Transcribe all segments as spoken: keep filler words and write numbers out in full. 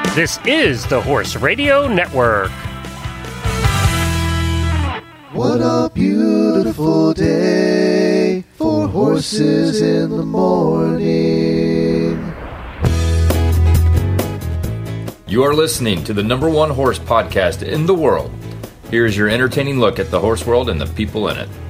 This is the Horse Radio Network. What a beautiful day for horses in the morning. You are listening to the number one horse podcast in the world. Here's your entertaining look at the horse world and the people in it.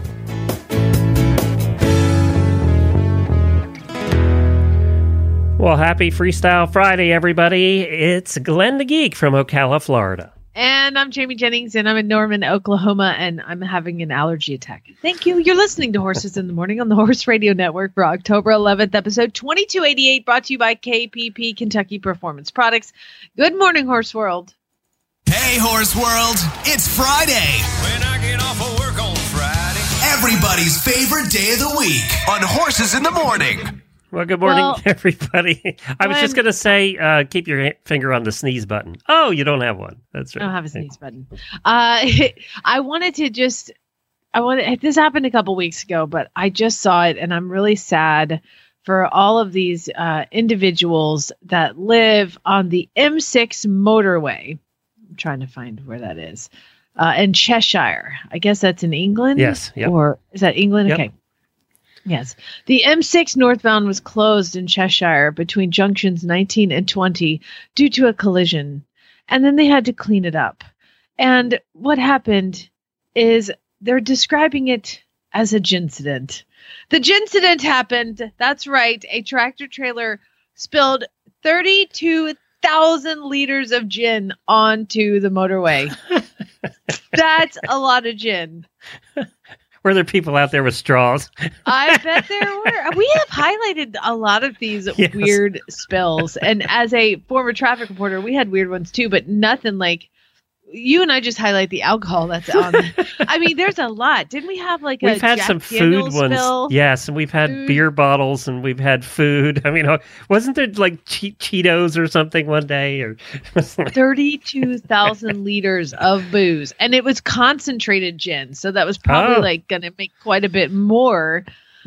Well, happy Freestyle Friday, everybody. It's Glenn the Geek from Ocala, Florida. And I'm Jamie Jennings, and I'm in Norman, Oklahoma, and I'm having an allergy attack. Thank you. You're listening to Horses in the Morning on the Horse Radio Network for October eleventh, episode twenty-two eighty-eight, brought to you by K P P Kentucky Performance Products. Good morning, Horse World. Hey, Horse World. It's Friday. When I get off of work on Friday. Everybody's favorite day of the week on Horses in the Morning. Well, good morning, Well, everybody. I was just going to say, uh, keep your ha- finger on the sneeze button. Oh, you don't have one. That's right. I don't have a sneeze button. Uh, I wanted to just, I wanted, this happened a couple weeks ago, but I just saw it, and I'm really sad for all of these uh, individuals that live on the M six motorway. I'm trying to find where that is. Uh, in Cheshire. I guess that's in England? Yes. Yep. Or is that England? Yep. Okay. Yes. The M six northbound was closed in Cheshire between junctions nineteen and twenty due to a collision. And then they had to clean it up. And what happened is they're describing it as a gincident. The gincident happened. That's right. A tractor trailer spilled thirty-two thousand liters of gin onto the motorway. That's a lot of gin. Were there people out there with straws? I bet there were. We have highlighted a lot of these Yes. weird spills. And as a former traffic reporter, we had weird ones too, but nothing like you and I just highlight the alcohol that's on. I mean, there's a lot. Didn't we have like a We've had Jack some Daniels food spill? ones. Yes, and we've had Food. beer bottles and we've had food. I mean, uh, wasn't there like che- Cheetos or something one day? Or thirty-two thousand liters of booze. And it was concentrated gin. So that was probably Oh. like going to make quite a bit more.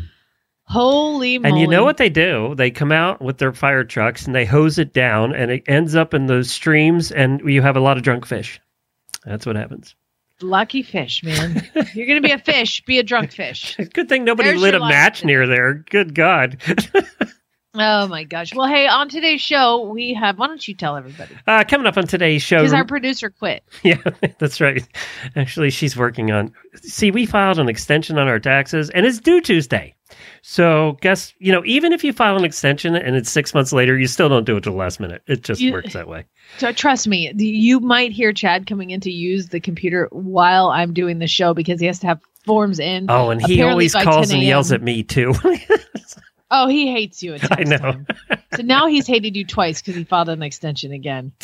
Holy moly. And you know what they do? They come out with their fire trucks and they hose it down and it ends up in the streams and you have a lot of drunk fish. That's what happens. Lucky fish, man. You're going to be a fish. Be a drunk fish. Good thing nobody There's lit a your match life. near there. Good God. Oh, my gosh. Well, hey, on today's show, we have... Why don't you tell everybody? Uh, coming up on today's show. Because our producer quit. Yeah, that's right. Actually, she's working on... See, we filed an extension on our taxes, and it's due Tuesday. So, guess, you know, even if you file an extension and it's six months later, you still don't do it till the last minute. It just You- works that way. So trust me, you might hear Chad coming in to use the computer while I'm doing the show because he has to have forms in. Oh, and he apparently always by calls ten and yells a.m. at me, too. Oh, he hates you at text I know. time. So now he's hated you twice because he filed an extension again.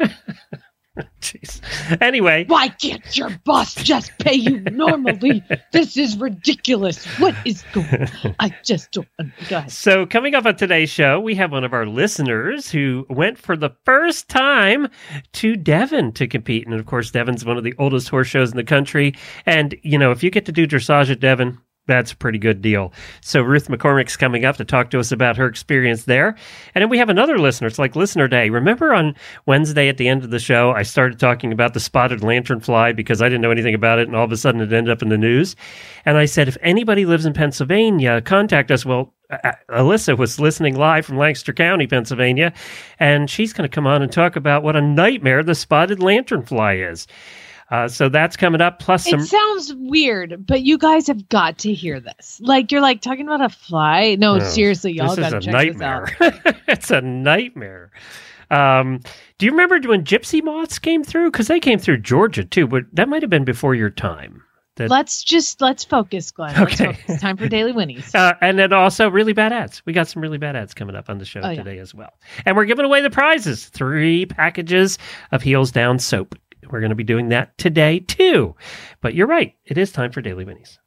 Jeez. Anyway. Why can't your boss just pay you normally? This is ridiculous. What is going on? I just don't. Go ahead. So coming up on today's show, we have one of our listeners who went for the first time to Devon to compete. And of course, Devon's one of the oldest horse shows in the country. And, you know, if you get to do dressage at Devon, that's a pretty good deal. So Ruth McCormick's coming up to talk to us about her experience there. And then we have another listener. It's like Listener Day. Remember on Wednesday at the end of the show, I started talking about the spotted lanternfly because I didn't know anything about it. And all of a sudden it ended up in the news. And I said, if anybody lives in Pennsylvania, contact us. Well, uh, Alyssa was listening live from Lancaster County, Pennsylvania. And she's going to come on and talk about what a nightmare the spotted lanternfly is. Uh, so that's coming up. Plus some. It sounds weird, but you guys have got to hear this. Like you're like talking about a fly. No, No, seriously, y'all this got to is a check nightmare. this out. It's a nightmare. Um, do you remember when gypsy moths came through? Because they came through Georgia too, but that might have been before your time. That, Let's just let's focus, Glenn. Let's Okay. focus. Time for Daily Winnies. uh, and then also really bad ads. We got some really bad ads coming up on the show Oh, yeah. today as well. And we're giving away the prizes. Three packages of Heels Down soap. We're going to be doing that today too. But you're right. It is time for Daily Winnies.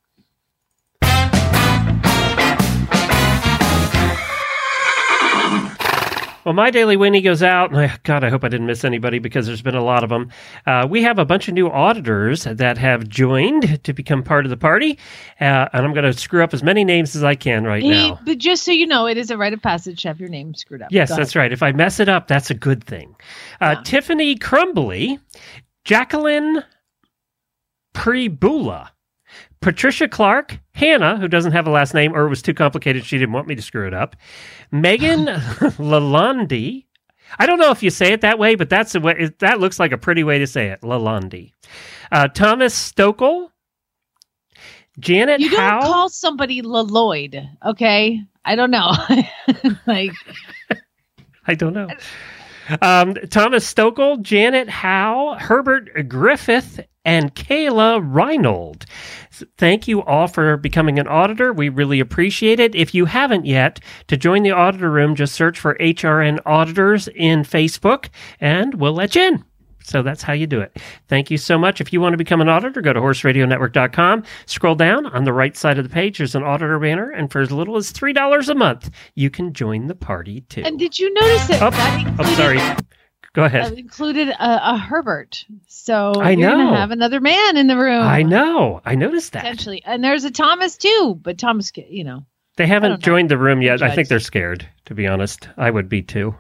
Well, my daily Winnie goes out, and I, God, I hope I didn't miss anybody because there's been a lot of them. Uh, we have a bunch of new auditors that have joined to become part of the party, uh, and I'm going to screw up as many names as I can right Hey, now. but just so you know, it is a rite of passage to have your name screwed up. Yes, Go that's ahead. right. If I mess it up, that's a good thing. Uh, Yeah. Tiffany Crumbly, Jacqueline Prebula, Patricia Clark, Hannah, who doesn't have a last name or it was too complicated, she didn't want me to screw it up, Megan Lalonde. I don't know if you say it that way, but that's the way, it, that looks like a pretty way to say it, Lalonde. Uh, Thomas Stokel, Janet You don't Howe. call somebody Lloyd, okay? I don't know. like, I don't know. Um, Thomas Stokel, Janet Howe, Herbert Griffith, and Kayla Reinold. Thank you all for becoming an auditor. We really appreciate it. If you haven't yet, to join the auditor room, just search for H R N Auditors in Facebook, and we'll let you in. So that's how you do it. Thank you so much. If you want to become an auditor, go to horse radio network dot com. Scroll down on the right side of the page. There's an auditor banner, and for as little as three dollars a month, you can join the party too. and did you notice that Oh, that I'm included, sorry. Go uh, ahead. included a, a Herbert? So I you're know. gonna have another man in the room. I know. I noticed that. Potentially, and there's a Thomas too, but Thomas, you know, They I haven't don't know. joined the room yet. I Judge. think they're scared, to be honest. I would be too.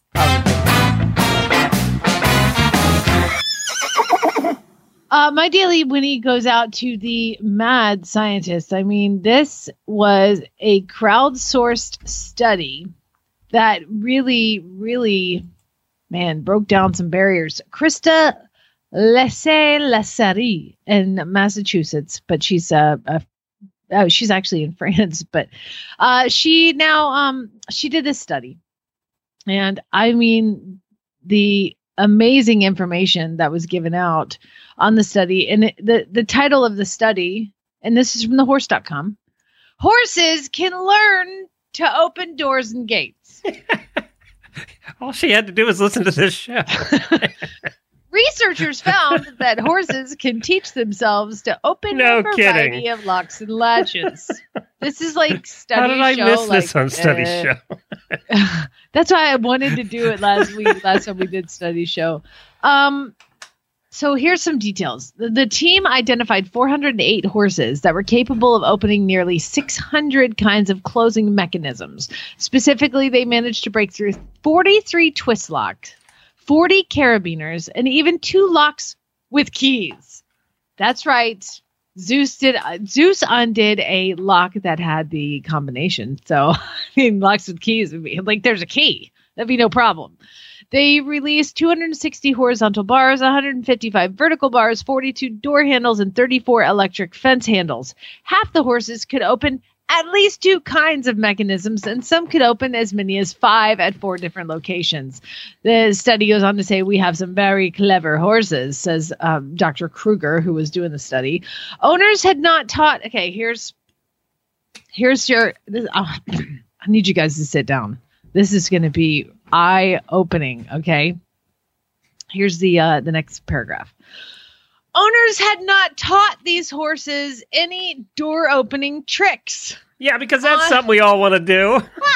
Uh, my daily Winnie goes out to the mad scientists. I mean, this was a crowdsourced study that really, really, man, broke down some barriers. Krista Laissez-Lassarie in Massachusetts, but she's uh, a oh, she's actually in France, but uh, she now um, she did this study, and I mean the amazing information that was given out on the study. And it, the, the title of the study, and this is from the horse dot com, horses can learn to open doors and gates. All she had to do was listen to this show. Researchers found that horses can teach themselves to open No a variety kidding. of locks and latches. This is like study How did I show, miss like, this on Study uh, Show? That's why I wanted to do it last week, last time we did study show. Um, so here's some details. The, the team identified four hundred eight horses that were capable of opening nearly six hundred kinds of closing mechanisms. Specifically, they managed to break through forty-three twist locks, forty carabiners, and even two locks with keys. That's right. Zeus did. Uh, Zeus undid a lock that had the combination. So, I mean, locks with keys would be like there's a key. That'd be no problem. They released two hundred sixty horizontal bars, one hundred fifty-five vertical bars, forty-two door handles, and thirty-four electric fence handles. Half the horses could open at least two kinds of mechanisms, and some could open as many as five at four different locations. The study goes on to say, we have some very clever horses, says um, Doctor Kruger, who was doing the study. Owners had not taught. Okay, here's here's your. This, oh, I need you guys to sit down. This is going to be eye-opening. Okay, here's the uh, the next paragraph. Owners had not taught these horses any door opening tricks. Yeah, because that's Uh, something we all want to do.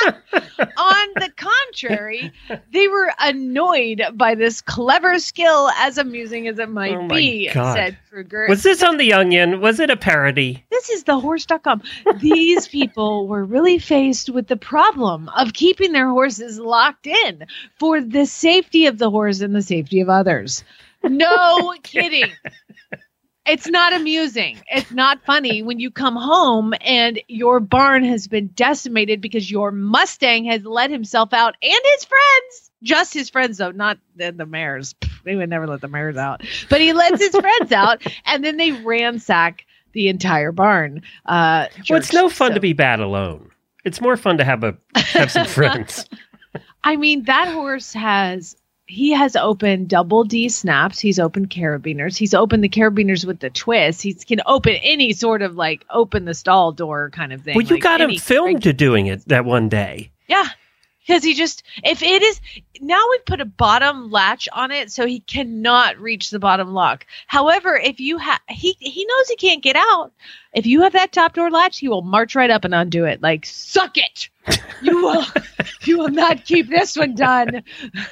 On the contrary, they were annoyed by this clever skill, as amusing as it might Oh my be, God. said Kruger. Was this on The Onion? Was it a parody? This is the horse dot com. These people were really faced with the problem of keeping their horses locked in for the safety of the horse and the safety of others. No kidding. It's not amusing. It's not funny when you come home and your barn has been decimated because your Mustang has let himself out and his friends. Just his friends, though, not the, the mares. They would never let the mares out. But he lets his friends out, and then they ransack the entire barn. Uh, Well, it's church. no fun So- to be bad alone. It's more fun to have a have some friends. I mean, that horse has, he has opened double D snaps. He's opened carabiners. He's opened the carabiners with the twist. He can open any sort of like open the stall door kind of thing. Well, you like got him any- filmed to doing it that one day. Yeah. Because he just, if it is, now we put a bottom latch on it so he cannot reach the bottom lock. However, if you have, he, he knows he can't get out. If you have that top door latch, he will march right up and undo it. Like, suck it. You will, you will not keep this one done.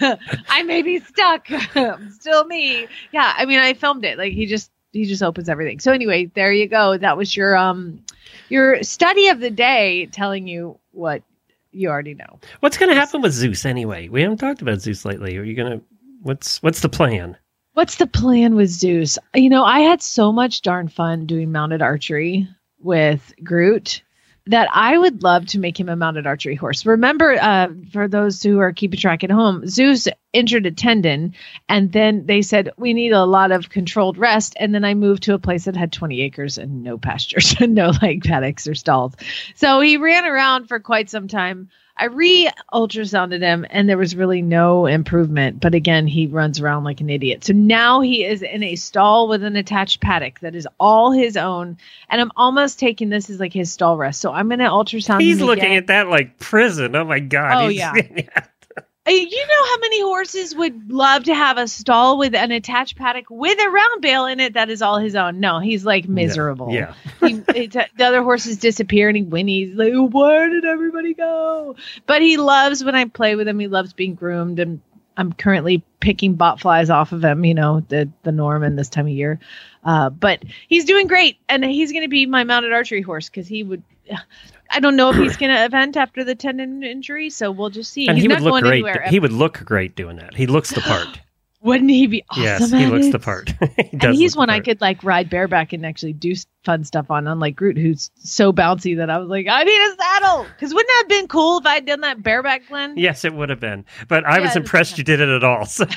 I may be stuck. Still me. Yeah, I mean, I filmed it. Like he just, he just opens everything. So anyway, there you go. That was your um, your study of the day, telling you what you already know. What's going to happen with Zeus anyway? We haven't talked about Zeus lately. Are you going to? What's what's the plan? What's the plan with Zeus? You know, I had so much darn fun doing mounted archery with Groot that I would love to make him a mounted archery horse. Remember, uh, for those who are keeping track at home, Zeus injured a tendon, and then they said, we need a lot of controlled rest. And then I moved to a place that had twenty acres and no pastures and no like paddocks or stalls. So he ran around for quite some time. I re-ultrasounded him, and there was really no improvement. But again, he runs around like an idiot. So now he is in a stall with an attached paddock that is all his own. And I'm almost taking this as like his stall rest. So I'm going to ultrasound He's him looking again. at that like prison. Oh, my God. Oh, He's, yeah. Uh, You know how many horses would love to have a stall with an attached paddock with a round bale in it that is all his own? No, he's like miserable. Yeah. he, it, the other horses disappear and he whinnies like, where did everybody go? But he loves when I play with him. He loves being groomed, and I'm currently picking bot flies off of him, you know, the, the norm in this time of year. Uh, but he's doing great, and he's going to be my mounted archery horse because he would... I don't know if he's going to event after the tendon injury, so we'll just see. And he's he not would look going great. anywhere. He would look great doing that. He looks the part. Wouldn't he be awesome? Yes, he at looks it? the part. he And does he's look one the I part. could like ride bareback and actually do s- fun stuff on, unlike Groot, who's so bouncy that I was like, I need a saddle. Because wouldn't that have been cool if I had done that bareback, Glenn? Yes, it would have been. But I Yeah, was it impressed was- you did it at all. So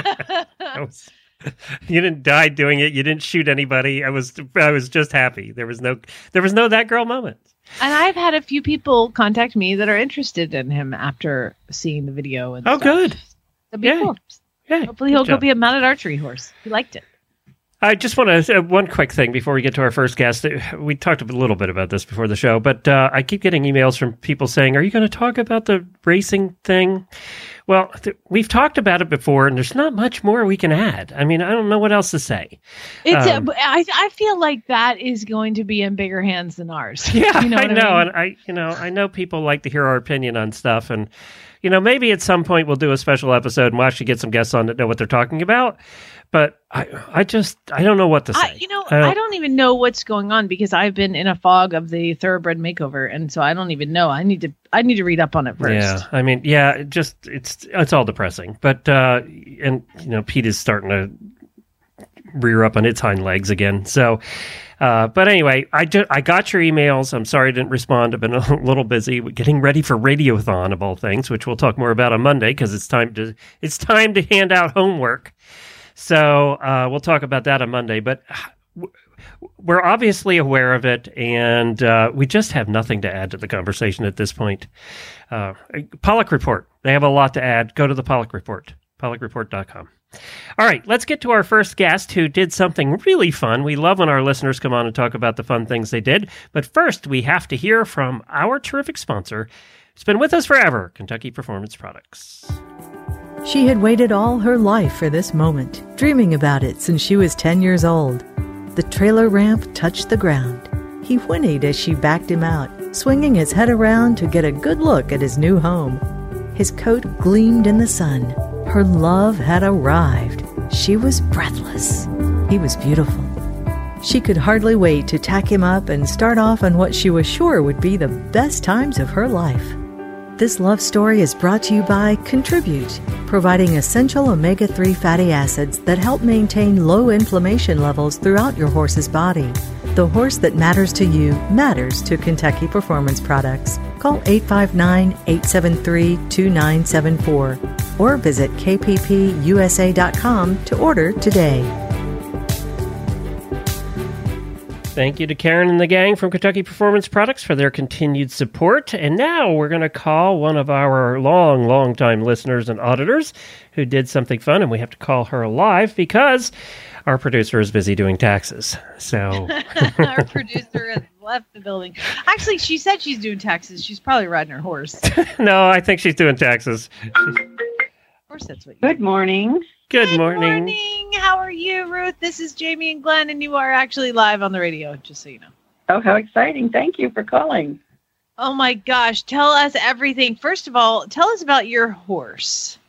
I was, you didn't die doing it. You didn't shoot anybody. I was I was just happy. There was no there was no that girl moment. And I've had a few people contact me that are interested in him after seeing the video. And Oh, stuff. good. That'd be Yay. cool. Yeah. Hopefully he'll go be a mounted archery horse. He liked it. I just want to uh, one quick thing before we get to our first guest. We talked a little bit about this before the show, but uh, I keep getting emails from people saying, "Are you going to talk about the racing thing?" Well, th- we've talked about it before, and there's not much more we can add. I mean, I don't know what else to say. It's. Um, a, I I feel like that is going to be in bigger hands than ours. Yeah, you know I what know, I mean? and I, you know, I know people like to hear our opinion on stuff, and you know, maybe at some point we'll do a special episode and we'll actually get some guests on that know what they're talking about. But I, I just, I don't know what to say. I, you know, I don't- I don't even know what's going on because I've been in a fog of the thoroughbred makeover, and so I don't even know. I need to, I need to read up on it first. Yeah, I mean, yeah, it just it's it's all depressing. But uh, and you know, Pete is starting to rear up on its hind legs again. So, uh, but anyway, I ju- I got your emails. I'm sorry I didn't respond. I've been a little busy with getting ready for Radiothon of all things, which we'll talk more about on Monday because it's time to it's time to hand out homework. So uh, we'll talk about that on Monday. But we're obviously aware of it, and uh, we just have nothing to add to the conversation at this point. Uh, Pollock Report. They have a lot to add. Go to the Pollock Report, pollock report dot com. All right, let's get to our first guest who did something really fun. We love when our listeners come on and talk about the fun things they did. But first, we have to hear from our terrific sponsor. It's been with us forever, Kentucky Performance Products. She had waited all her life for this moment, dreaming about it since she was ten years old. The trailer ramp touched the ground. He whinnied as she backed him out, swinging his head around to get a good look at his new home. His coat gleamed in the sun. Her love had arrived. She was breathless. He was beautiful. She could hardly wait to tack him up and start off on what she was sure would be the best times of her life. This love story is brought to you by Contribute, providing essential omega three fatty acids that help maintain low inflammation levels throughout your horse's body. The horse that matters to you matters to Kentucky Performance Products. Call eight five nine, eight seven three, two nine seven four or visit k p p u s a dot com to order today. Thank you to Karen and the gang from Kentucky Performance Products for their continued support. And now we're going to call one of our long, long time listeners and auditors who did something fun, and we have to call her live because our producer is busy doing taxes. So Our producer has left the building. Actually, she said she's doing taxes. She's probably riding her horse. Of no, I think she's doing taxes. course, that's what you Good morning. Good, Good morning. morning. How are you, Ruth? This is Jamie and Glenn, and you are actually live on the radio, just so you know. Oh, how exciting. Thank you for calling. Oh my gosh. Tell us everything. First of all, tell us about your horse.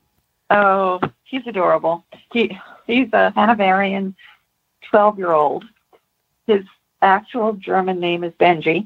Oh, he's adorable. He He's a Hanoverian twelve-year-old. His actual German name is Benji.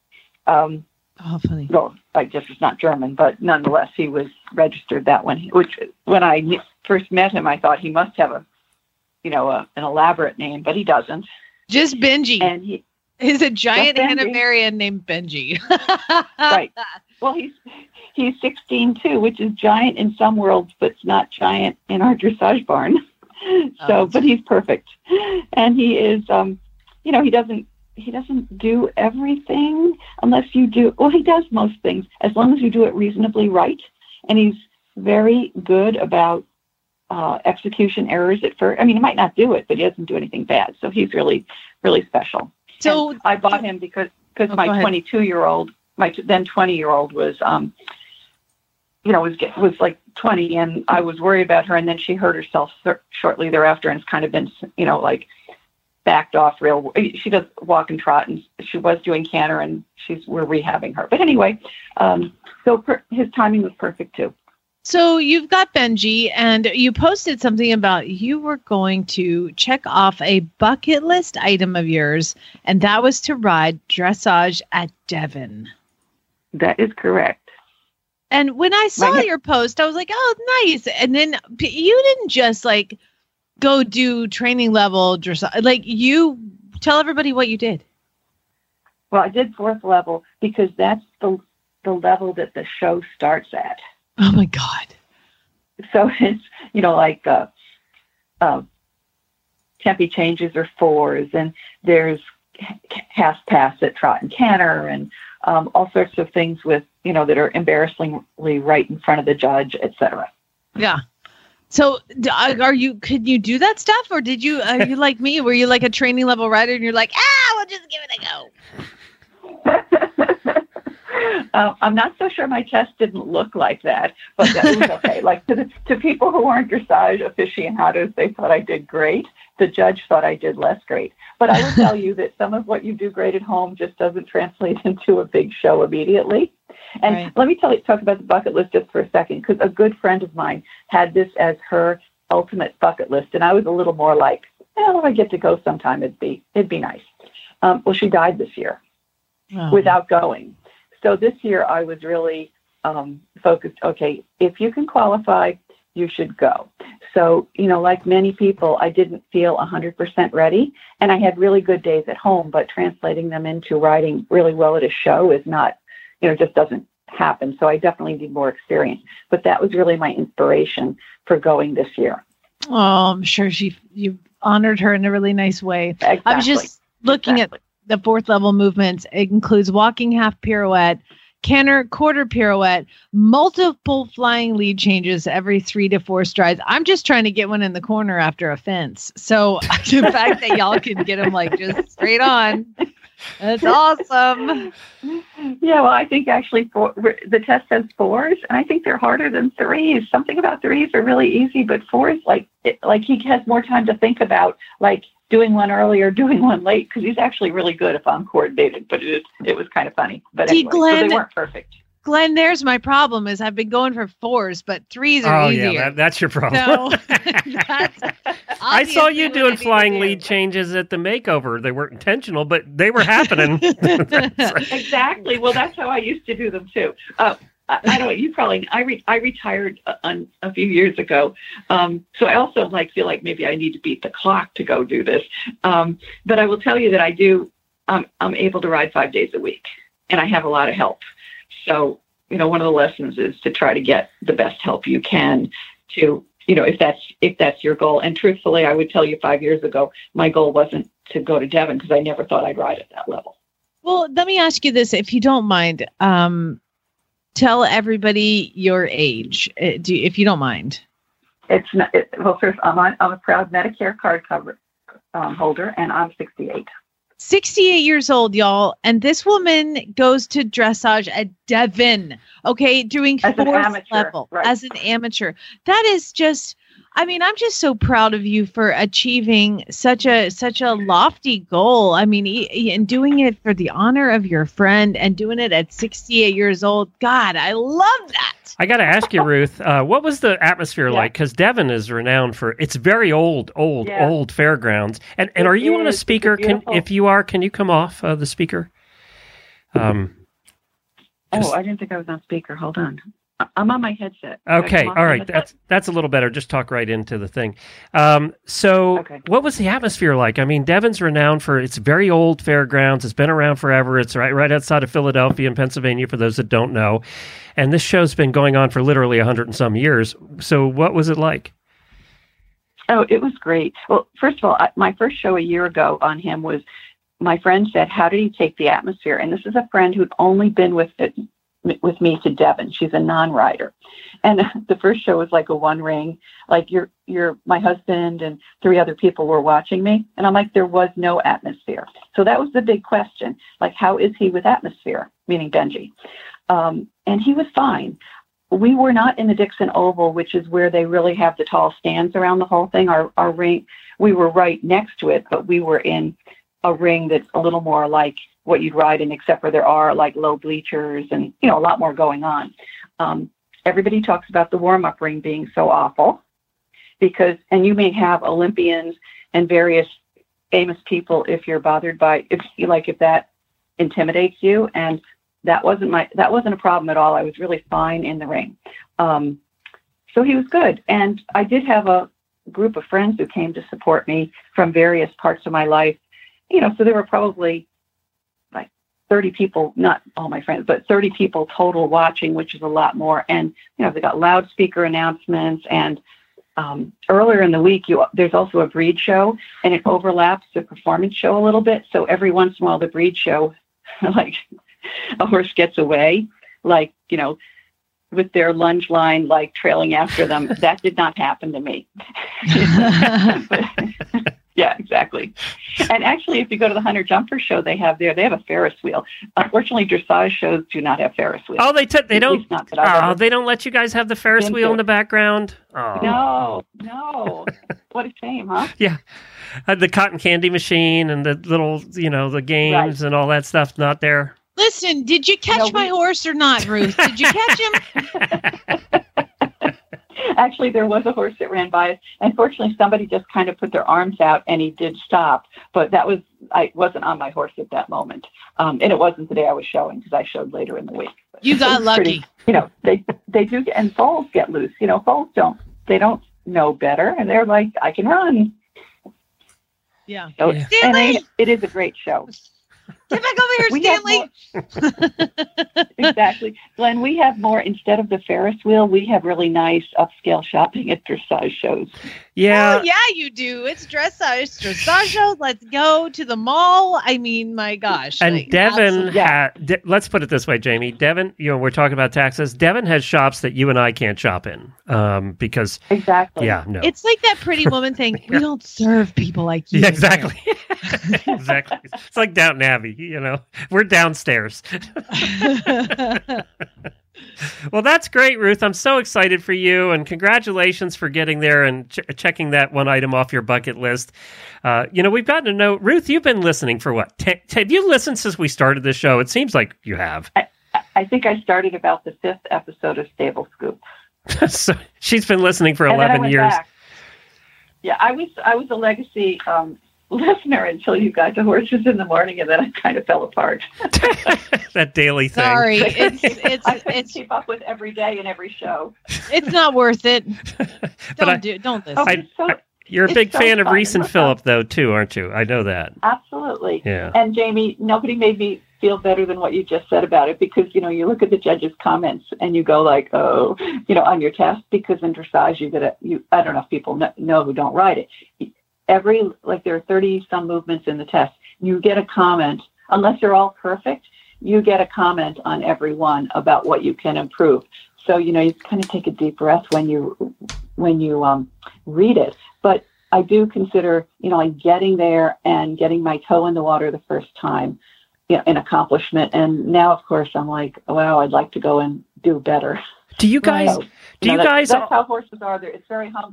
Um, oh, funny. Well, I guess it's not German, but nonetheless, he was registered that when, he, which when I first met him, I thought he must have a, you know, a, an elaborate name, but he doesn't. Just Benji. And he is a giant Benji. Hanoverian named Benji. Right. Well, he's he's sixteen too, which is giant in some worlds, but it's not giant in our dressage barn. So, oh, but he's perfect, and he is. Um, you know, he doesn't he doesn't do everything unless you do. Well, he does most things as long as you do it reasonably right, and he's very good about uh, execution errors at first. I mean, he might not do it, but he doesn't do anything bad. So he's really, really special. So and I bought him because because oh, my twenty-two-year-old, my then twenty-year-old was, um, you know, was was like twenty, and I was worried about her, and then she hurt herself shortly thereafter, and it's kind of been, you know, like backed off real. She does walk and trot, and she was doing canter, and she's we're rehabbing her. But anyway, um, so per, his timing was perfect too. So you've got Benji, and you posted something about you were going to check off a bucket list item of yours, and that was to ride dressage at Devon. That is correct. And when I saw My, your post, I was like, oh, nice. And then you didn't just like go do training level dressage. Like, you tell everybody what you did. Well, I did fourth level because that's the the level that the show starts at. Oh my God. So it's, you know, like uh, uh, tempi changes are fours, and there's half pass at trot and canter, and um, all sorts of things with, you know, that are embarrassingly right in front of the judge, et cetera. Yeah. So are you, could you do that stuff, or did you, are you like me? Were you like a training level rider and you're like, ah, we'll just give it a go? Uh, I'm not so sure my test didn't look like that, but that was okay. Like to, the, to people who aren't dressage aficionados, they thought I did great. The judge thought I did less great. But I will tell you that some of what you do great at home just doesn't translate into a big show immediately. And right. Let me tell you, talk about the bucket list just for a second, because a good friend of mine had this as her ultimate bucket list, and I was a little more like, well, if I get to go sometime, it'd be it'd be nice. Um, well, she died this year oh. without going. So this year I was really um, focused, okay, if you can qualify, you should go. So, you know, like many people, I didn't feel one hundred percent ready, and I had really good days at home, but translating them into riding really well at a show is not, you know, just doesn't happen. So I definitely need more experience. But that was really my inspiration for going this year. Oh, I'm sure she you honored her in a really nice way. Exactly. I was just looking exactly. at the fourth level movements. It includes walking half pirouette, canter quarter pirouette, multiple flying lead changes every three to four strides. I'm just trying to get one in the corner after a fence. So the fact that y'all can get them like just straight on, that's awesome. Yeah, well, I think actually four, the test says fours, and I think they're harder than threes. Something about threes are really easy, but fours, like it, like he has more time to think about, like doing one early or doing one late, because he's actually really good if I'm coordinated. But it it was kind of funny. But anyway, Glenn, so they weren't perfect. Glenn, there's my problem is I've been going for fours, but threes are oh, easier. Oh, yeah, that, that's your problem. So, that's I saw you doing flying do. lead changes at the makeover. They weren't intentional, but they were happening. Exactly. Well, that's how I used to do them, too. Uh, I, I don't know. You probably, I, re, I retired a, a, a few years ago. Um, so I also like feel like maybe I need to beat the clock to go do this. Um, but I will tell you that I do, um, I'm able to ride five days a week, and I have a lot of help. So, you know, one of the lessons is to try to get the best help you can to, you know, if that's if that's your goal. And truthfully, I would tell you five years ago, my goal wasn't to go to Devon because I never thought I'd ride at that level. Well, let me ask you this, if you don't mind. Um, tell everybody your age, uh, do, if you don't mind. It's not, it, well, first, I'm, on, I'm a proud Medicare card cover um, holder, and I'm sixty-eight. sixty-eight years old, y'all, and this woman goes to dressage at Devon, okay, doing as fourth an amateur, level right. as an amateur. That is just, I mean, I'm just so proud of you for achieving such a such a lofty goal. I mean, e- and doing it for the honor of your friend and doing it at sixty-eight years old. God, I love that. I got to ask you, Ruth, uh, what was the atmosphere Yeah. like? Because Devon is renowned for it's very old, old, Yeah. old fairgrounds. And and It are you on a is. It's speaker? Can beautiful. if you are, can you come off uh, the speaker? Um. Oh, I didn't think I was on speaker. Hold on. I- I'm on my headset. Should I Okay, come off all my right, headset? that's that's a little better. Just talk right into the thing. Um, so, Okay. what was the atmosphere like? I mean, Devon's renowned for it's very old fairgrounds. It's been around forever. It's right right outside of Philadelphia and Pennsylvania. For those that don't know, and this show's been going on for literally a hundred and some years. So, what was it like? Oh, it was great. Well, first of all, I, my first show a year ago on him was my friend said, how did he take the atmosphere? And this is a friend who'd only been with it, with me to Devon. She's a non-rider. And the first show was like a one ring, like you're, you're my husband and three other people were watching me. And I'm like, there was no atmosphere. So that was the big question. Like, how is he with atmosphere? Meaning Benji. Um, and he was fine. We were not in the Dixon Oval, which is where they really have the tall stands around the whole thing. Our, our ring, we were right next to it, but we were in a ring that's a little more like what you'd ride in, except for there are like low bleachers and, you know, a lot more going on. Um, everybody talks about the warm-up ring being so awful because, and you may have Olympians and various famous people if you're bothered by, if you like, if that intimidates you. And that wasn't my, that wasn't a problem at all. I was really fine in the ring. Um, so he was good. And I did have a group of friends who came to support me from various parts of my life. You know, so there were probably like thirty people, not all my friends, but thirty people total watching, which is a lot more. And, you know, they got loudspeaker announcements. And um, earlier in the week, you, there's also a breed show, and it overlaps the performance show a little bit. So every once in a while, the breed show, like a horse gets away, like, you know, with their lunge line, like trailing after them. That did not happen to me. Yeah, exactly. And actually, if you go to the Hunter Jumper show, they have there, they have a Ferris wheel. Unfortunately, dressage shows do not have Ferris wheels. Oh, they t- they At don't. least not that I've Oh, ever they don't let you guys have the Ferris been wheel to. in the background. Oh, No, no. What a shame, huh? yeah, uh, the cotton candy machine and the little, you know, the games Right. and all that stuff not there. Listen, did you catch No, we- my horse or not, Ruth? Did you catch him? Actually, there was a horse that ran by us. Unfortunately, somebody just kind of put their arms out, and he did stop. But that was, I wasn't on my horse at that moment. Um, and it wasn't the day I was showing because I showed later in the week. But You it got was lucky. pretty- you know, they they do, get, and foals get loose. You know, foals don't, they don't know better. And they're like, I can run. Yeah. So, Yeah. and Stanley! it, it is a great show. Get back over here, We have Stanley. Exactly. Glenn, we have more, instead of the Ferris wheel, we have really nice upscale shopping at dressage shows. Yeah, Oh, yeah, you do. It's dressage. Dressage shows. Let's go to the mall. I mean, my gosh. and like, Devon absolutely. had. De- let's put it this way, Jamie. Devon, you know, we're talking about taxes. Devon has shops that you and I can't shop in, um, because Exactly. yeah, no, It's like that Pretty Woman thing. We don't serve people like you. yeah, exactly, exactly. It's like Downton Abbey. You know, we're downstairs. Well, that's great, Ruth. I'm so excited for you, and congratulations for getting there and ch- checking that one item off your bucket list. Uh, you know, we've gotten to know Ruth. You've been listening for what? Ten, have you listened since we started the show? It seems like you have. I think I started about the fifth episode of Stable Scoop. So she's been listening for And then I eleven went years. back. Yeah, I was I was a legacy um, listener until you got to Horses in the Morning, and then I kind of fell apart. That daily thing. Sorry, it's it's I couldn't it's keep up with every day and every show. it's not worth it. Don't I- do don't listen. Oh, I- it's so, You're a It's big so fan of fun. Reese and Look Phillip, though, too, aren't you? I know that. absolutely. Yeah. And Jamie, nobody made me feel better than what you just said about it, because, you know, you look at the judges' comments and you go like, oh, you know, on your test, because in dressage, you get a, you, I don't know if people know, know who don't ride it. Every, like there are thirty some movements in the test. You get a comment, unless they're all perfect, you get a comment on every one about what you can improve. So, you know, you kind of take a deep breath when you, when you um, read it. But I do consider, you know, like getting there and getting my toe in the water the first time, you know, an accomplishment. And now, of course, I'm like, wow, I'd like to go and do better. Do you guys? So, do you know, that- guys? That's how horses are. There, it's very humbling.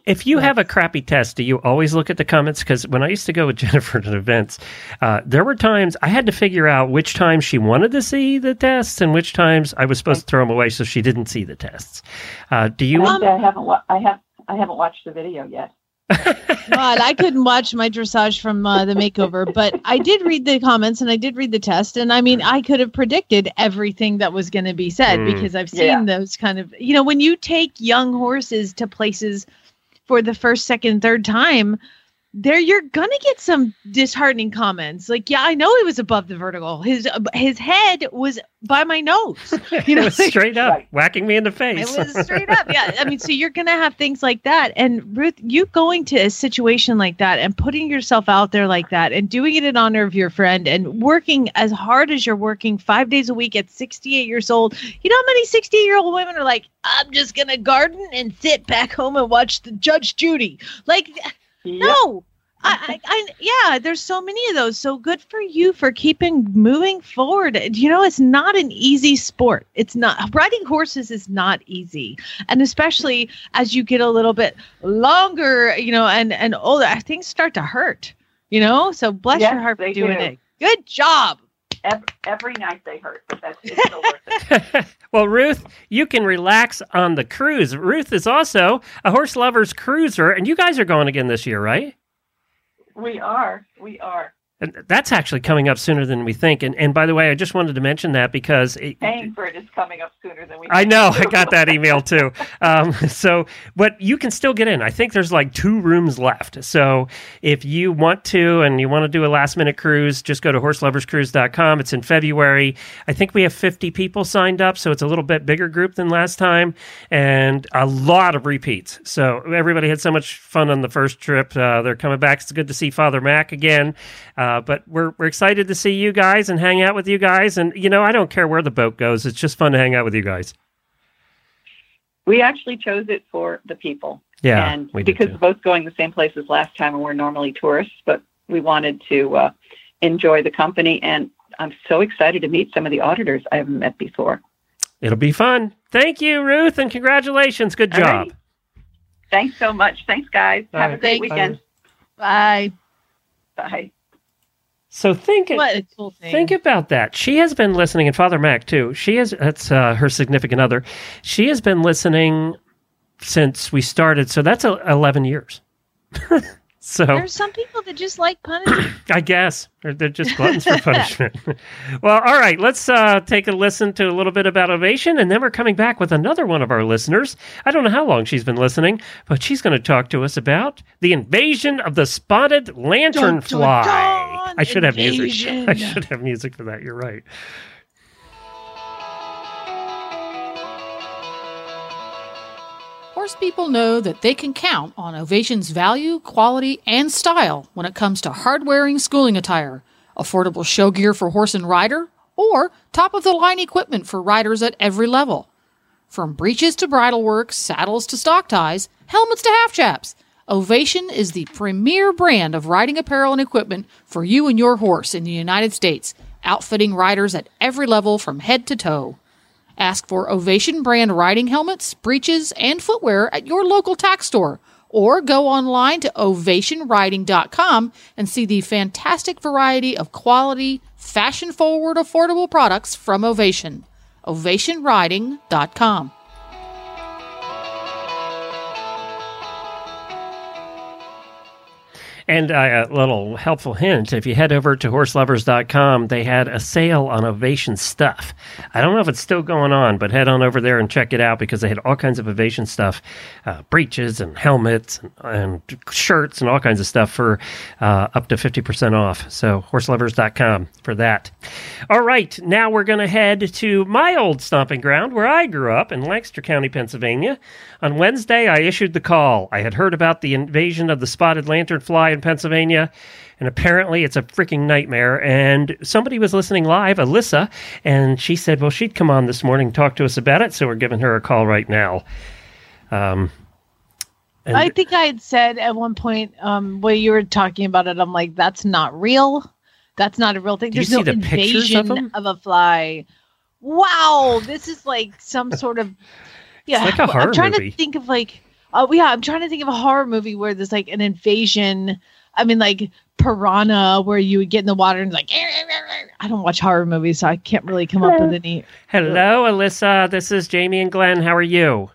If you Yes. have a crappy test, do you always look at the comments? Because when I used to go with Jennifer to events, uh, there were times I had to figure out which times she wanted to see the tests and which times I was supposed to throw them away so she didn't see the tests. Uh, do you? I, I haven't. Wa- I have. I haven't watched the video yet. God, I couldn't watch my dressage from uh, the makeover, but I did read the comments and I did read the test. And I mean, I could have predicted everything that was going to be said Mm. because I've seen Yeah. those kind of, you know, when you take young horses to places for the first, second, third time, there you're going to get some disheartening comments. Like, yeah, I know he was above the vertical. His his head was by my nose. You know, it was straight up Right. whacking me in the face. It was straight up. Yeah. I mean, so you're going to have things like that. And Ruth, you going to a situation like that and putting yourself out there like that and doing it in honor of your friend and working as hard as you're working five days a week at sixty-eight years old. You know how many sixty-eight year old women are like, I'm just going to garden and sit back home and watch the Judge Judy. Like, Yep. no. I, I, I, yeah, there's so many of those. So good for you for keeping moving forward. You know, it's not an easy sport. It's not. Riding horses is not easy. And especially as you get a little bit longer, you know, and, and older, things start to hurt, you know? So bless Yes, your heart for they doing do. it. Good job. Every, every night they hurt, but that's it's still worth it. Well, Ruth, you can relax on the cruise. Ruth is also a Horse Lovers cruiser, and you guys are going again this year, right? We are. We are. And that's actually coming up sooner than we think. And and by the way, I just wanted to mention that because it, Paying for it is coming up sooner than we. I know I got that email too. Um, so, but you can still get in. I think there's like two rooms left. So if you want to and you want to do a last minute cruise, just go to horse lovers cruise dot com. It's in February. I think we have fifty people signed up, so it's a little bit bigger group than last time, and a lot of repeats. So everybody had so much fun on the first trip. Uh, they're coming back. It's good to see Father Mac again. Uh, but we're we're excited to see you guys and hang out with you guys. And, you know, I don't care where the boat goes. It's just fun to hang out with you guys. We actually chose it for the people. Yeah, and we did because too. we're both going the same place as last time, and we're normally tourists, but we wanted to uh, enjoy the company. And I'm so excited to meet some of the auditors I haven't met before. It'll be fun. Thank you, Ruth, and congratulations. Good All job. right. Thanks so much. Thanks, guys. All Have right. a great Thank- weekend. Bye. Bye. So think What a cool thing. think about that. She has been listening, and Father Mac too. She has that's uh, her significant other. She has been listening since we started. So that's uh, eleven years. So There's some people that just like punishment. I guess they're, they're just gluttons for punishment. Well, all right, let's uh, take a listen to a little bit about Ovation, and then we're coming back with another one of our listeners. I don't know how long she's been listening, but she's going to talk to us about the invasion of the spotted lanternfly. Dun, dun, dun, I should have music. invasion. I should have music for that. You're right. Horse people know that they can count on Ovation's value, quality, and style when it comes to hard-wearing schooling attire, affordable show gear for horse and rider, or top-of-the-line equipment for riders at every level. From breeches to bridle work, saddles to stock ties, helmets to half chaps, Ovation is the premier brand of riding apparel and equipment for you and your horse in the United States, outfitting riders at every level from head to toe. Ask for Ovation brand riding helmets, breeches, and footwear at your local tack store, or go online to ovation riding dot com and see the fantastic variety of quality, fashion-forward, affordable products from Ovation. ovation riding dot com. And uh, a little helpful hint, if you head over to horse lovers dot com, they had a sale on Ovation stuff. I don't know if it's still going on, but head on over there and check it out because they had all kinds of Ovation stuff, uh, breeches and helmets and, and shirts and all kinds of stuff for uh, up to fifty percent off. So horse lovers dot com for that. All right, now we're going to head to my old stomping ground where I grew up in Lancaster County, Pennsylvania. On Wednesday, I issued the call. I had heard about the invasion of the spotted lanternfly in Pennsylvania, and apparently it's a freaking nightmare. And somebody was listening live, Alyssa, and she said, well, she'd come on this morning and talk to us about it, so we're giving her a call right now. Um, and I think I had said at one point, um, when you were talking about it, I'm like, that's not real. That's not a real thing. Do you There's no see the pictures of invasion them? of a fly. Wow, this is like some sort of yeah. It's like a horror I'm trying movie. to think of like Oh yeah, I'm trying to think of a horror movie where there's like an invasion. I mean, like Piranha, where you would get in the water and like. I don't watch horror movies, so I can't really come up with any. Hello, Alyssa. This is Jamie and Glenn. How are you?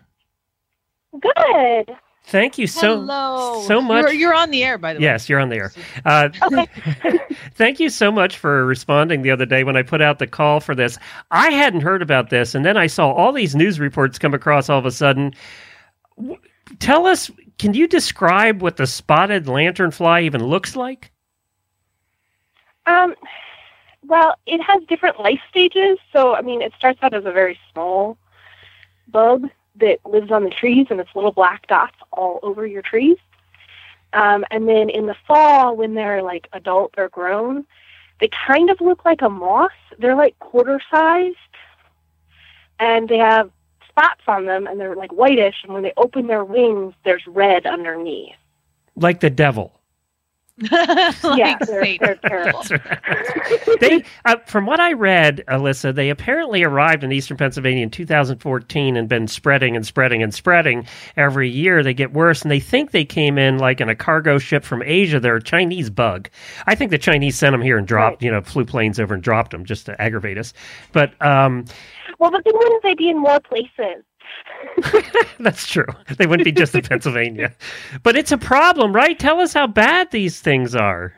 Good. Thank you so Hello. so much. You're, you're on the air, by the way. Yes, you're on the air. Uh, Okay. Thank you so much for responding the other day when I put out the call for this. I hadn't heard about this, and then I saw all these news reports come across all of a sudden. W- Tell us, can you describe what the spotted lanternfly even looks like? Um, well, it has different life stages. So, I mean, it starts out as a very small bug that lives on the trees, and it's little black dots all over your trees. Um, and then in the fall, when they're like adult or grown, they kind of look like a moth. They're like quarter-sized, and they have spots on them, and they're like whitish, and when they open their wings, there's red underneath. Like the devil. Like Yeah, they're, Satan. they're terrible. That's right. They, uh, from what I read, Alyssa, they apparently arrived in eastern Pennsylvania in two thousand fourteen and been spreading and spreading and spreading every year. They get worse, and they think they came in like in a cargo ship from Asia. They're a Chinese bug. I think the Chinese sent them here and dropped, Right. you know, flew planes over and dropped them just to aggravate us. But um, Well, but then wouldn't they be in more places? that's true. They wouldn't be just in Pennsylvania. But it's a problem, right? Tell us how bad these things are.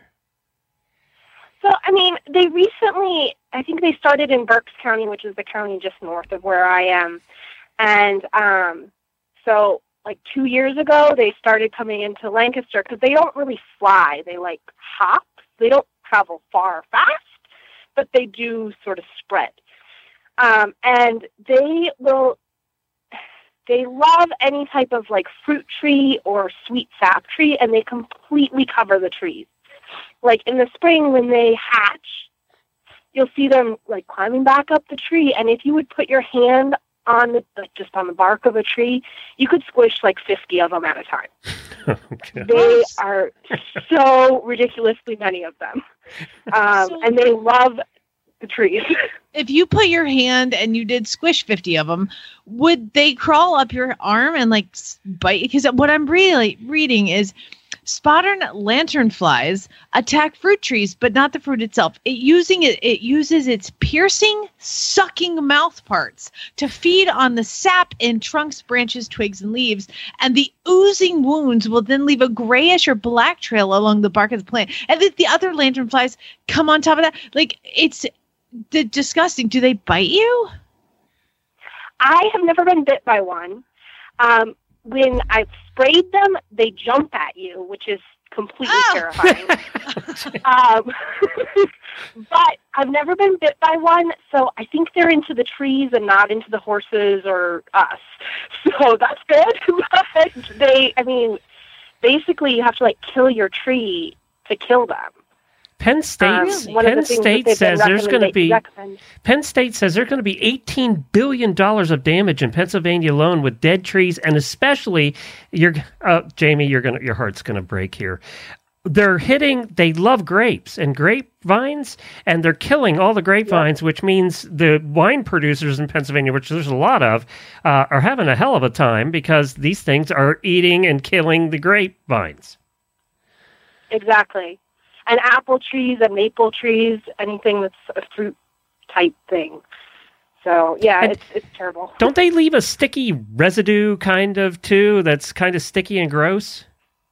So, I mean, they recently, I think they started in Berks County, which is the county just north of where I am. And um, so, like two years ago, they started coming into Lancaster because they don't really fly. They, like, hop. They don't travel far or fast, but they do sort of spread. Um, and they will, they love any type of, like, fruit tree or sweet sap tree, and they completely cover the trees. Like in the spring when they hatch, you'll see them like climbing back up the tree. And if you would put your hand on the, like, just on the bark of a tree, you could squish like fifty of them at a time. Okay. They are so ridiculously many of them. Um, So- and they love the trees. If you put your hand and you did squish fifty of them, would they crawl up your arm and like s- bite? Because what I'm really reading is spotted lanternflies attack fruit trees, but not the fruit itself. It using it, it uses its piercing, sucking mouth parts to feed on the sap in trunks, branches, twigs, and leaves. And the oozing wounds will then leave a grayish or black trail along the bark of the plant. And then the other lanternflies come on top of that. Like it's d- disgusting. Do they bite you? I have never been bit by one. Um, when I've sprayed them, they jump at you, which is completely Oh. terrifying. um, but I've never been bit by one, so I think they're into the trees and not into the horses or us. So that's good. But they, I mean, basically you have to like kill your tree to kill them. Penn Um, State, one of Penn the things that State they've says been there's going to recommenda- be recommend- Penn State says there's going to be eighteen billion dollars of damage in Pennsylvania alone with dead trees, and especially, you're, uh, Jamie, you're gonna, your heart's going to break here. They're hitting, they love grapes and grapevines, and they're killing all the grapevines, which means the wine producers in Pennsylvania, which there's a lot of, uh, are having a hell of a time because these things are eating and killing the grapevines. Exactly. And apple trees and maple trees, anything that's a fruit type thing. So, yeah, And- it's it's terrible. Don't they leave a sticky residue kind of too that's kind of sticky and gross?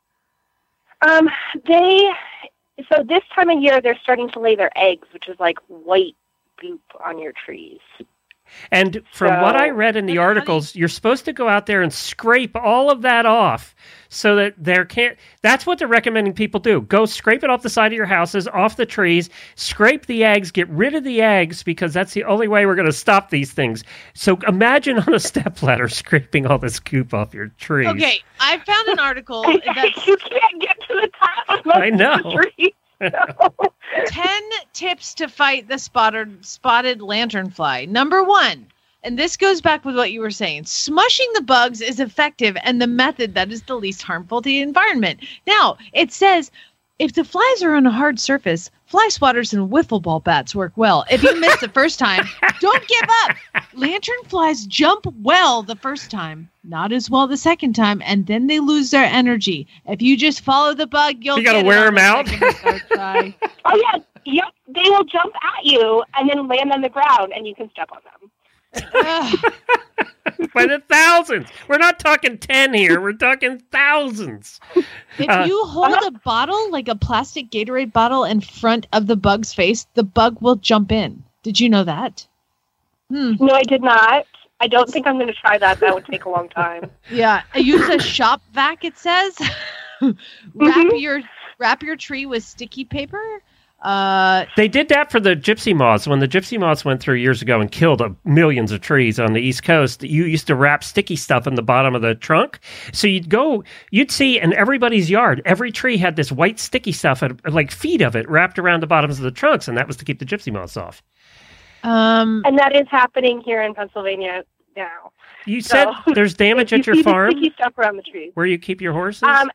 Um, they, so this time of year, they're starting to lay their eggs, which is like white goop on your trees. And from what I So- read in the But, honey- articles, you're supposed to go out there and scrape all of that off so that there can't. That's what they're recommending people do. Go scrape it off the side of your houses, off the trees, scrape the eggs, get rid of the eggs because that's the only way we're going to stop these things. So imagine on a stepladder scraping all this goop off your trees. Okay, I found an article that's You can't get to the top of most I know. of the trees. So. ten tips to fight the spotted spotted lanternfly. Number one, and this goes back with what you were saying, smushing the bugs is effective and the method that is the least harmful to the environment. Now, it says if the flies are on a hard surface, fly swatters and wiffle ball bats work well. If you miss the first time, don't give up. Lantern flies jump well the first time, not as well the second time, and then they lose their energy. If you just follow the bug, you'll You got to get wear it on them the out? second or third try. Oh, yeah. Yep. They will jump at you and then land on the ground, and you can step on them. Ugh. By the thousands. We're not talking ten here. We're talking thousands. If Uh, you hold a bottle, like a plastic Gatorade bottle, in front of the bug's face, the bug will jump in. Did you know that? Hmm. No, I did not. I don't think I'm going to try that. That would take a long time. Yeah, I use a shop vac. It says, wrap Mhm. your wrap your tree with sticky paper. Uh, They did that for the gypsy moths. When the gypsy moths went through years ago and killed uh, millions of trees on the East Coast, you used to wrap sticky stuff in the bottom of the trunk. So you'd go, you'd see in everybody's yard, every tree had this white sticky stuff, at, like feet of it, wrapped around the bottoms of the trunks, and that was to keep the gypsy moths off. um, And that is happening here in Pennsylvania now. You said So, there's damage You at your see the farm sticky stuff around the trees. where you keep your horses? Um,